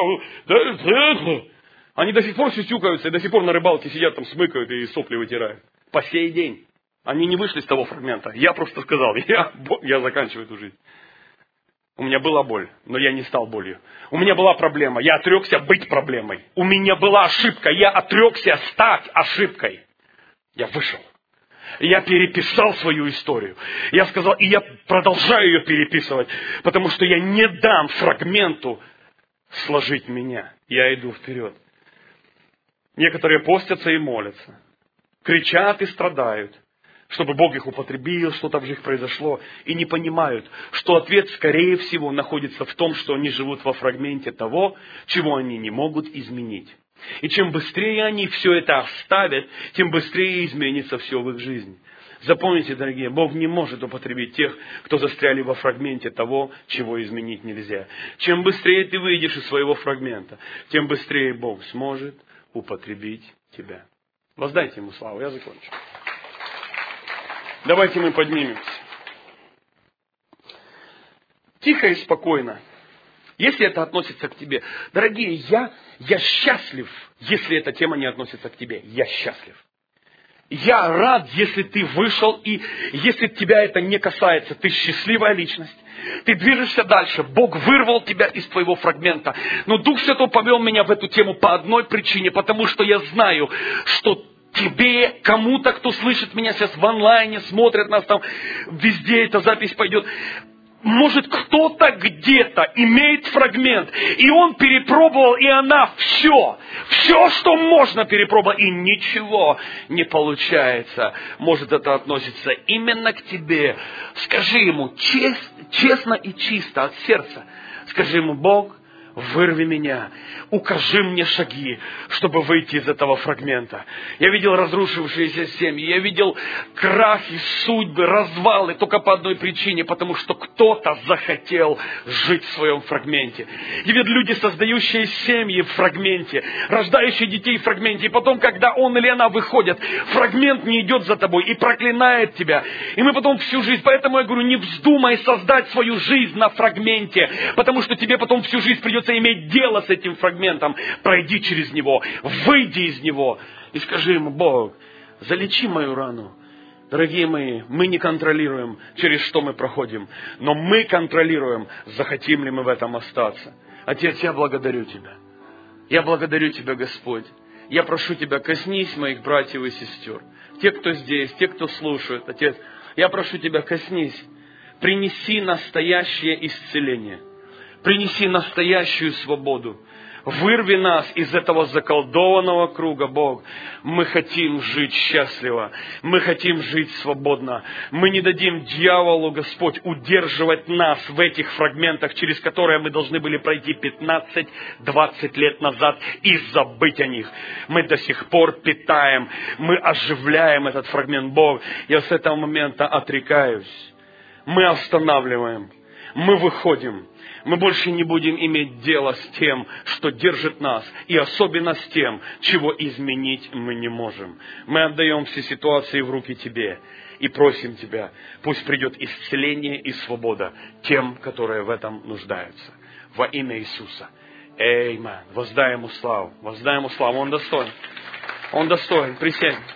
Они до сих пор сюсюкаются, и до сих пор на рыбалке сидят, там смыкают и сопли вытирают. По сей день. Они не вышли с того фрагмента. Я просто сказал, я заканчиваю эту жизнь. У меня была боль, но я не стал болью. У меня была проблема, я отрекся быть проблемой. У меня была ошибка, я отрекся стать ошибкой. Я вышел. Я переписал свою историю. Я сказал, и я продолжаю ее переписывать, потому что я не дам фрагменту сложить меня. Я иду вперед. Некоторые постятся и молятся, кричат и страдают, чтобы Бог их употребил, что-то в них произошло, и не понимают, что ответ, скорее всего, находится в том, что они живут во фрагменте того, чего они не могут изменить. И чем быстрее они все это оставят, тем быстрее изменится все в их жизни. Запомните, дорогие, Бог не может употребить тех, кто застряли во фрагменте того, чего изменить нельзя. Чем быстрее ты выйдешь из своего фрагмента, тем быстрее Бог сможет употребить тебя. Воздайте Ему славу, я закончу. Давайте мы поднимемся. Тихо и спокойно. Если это относится к тебе. Дорогие, я счастлив, если эта тема не относится к тебе. Я счастлив. Я рад, если ты вышел, и если тебя это не касается, ты счастливая личность. Ты движешься дальше. Бог вырвал тебя из твоего фрагмента. Но Дух Святой повел меня в эту тему по одной причине, потому что я знаю, что тебе, кому-то, кто слышит меня сейчас в онлайне, смотрит нас там, везде эта запись пойдет. Может, кто-то где-то имеет фрагмент, и он перепробовал, и она все, что можно перепробовать, и ничего не получается. Может, это относится именно к тебе. Скажи ему честно и чисто от сердца. Скажи ему: Бог, вырви меня, укажи мне шаги, чтобы выйти из этого фрагмента. Я видел разрушившиеся семьи, я видел крахи, судьбы, развалы только по одной причине, потому что кто-то захотел жить в своем фрагменте. Я видел люди, создающие семьи в фрагменте, рождающие детей в фрагменте, и потом, когда он или она выходят, фрагмент не идет за тобой и проклинает тебя. И мы потом всю жизнь, поэтому я говорю, не вздумай создать свою жизнь на фрагменте, потому что тебе потом всю жизнь придется иметь дело с этим фрагментом. Пройди через него, выйди из него и скажи ему: Бог, залечи мою рану. Дорогие мои, мы не контролируем, через что мы проходим, но мы контролируем, захотим ли мы в этом остаться. Отец, я благодарю Тебя. Я благодарю Тебя, Господь. Я прошу Тебя, коснись моих братьев и сестер. Те, кто здесь, те, кто слушает. Отец, я прошу Тебя, коснись. Принеси настоящее исцеление. Принеси настоящую свободу. Вырви нас из этого заколдованного круга, Бог. Мы хотим жить счастливо. Мы хотим жить свободно. Мы не дадим дьяволу, Господь, удерживать нас в этих фрагментах, через которые мы должны были пройти 15-20 лет назад и забыть о них. Мы до сих пор питаем, мы оживляем этот фрагмент, Бог. Я с этого момента отрекаюсь. Мы останавливаем. Мы выходим. Мы больше не будем иметь дело с тем, что держит нас, и особенно с тем, чего изменить мы не можем. Мы отдаем все ситуации в руки Тебе и просим Тебя, пусть придет исцеление и свобода тем, которые в этом нуждаются. Во имя Иисуса. Аминь. Воздай Ему славу. Воздай Ему славу. Он достоин. Он достоин. Присядь.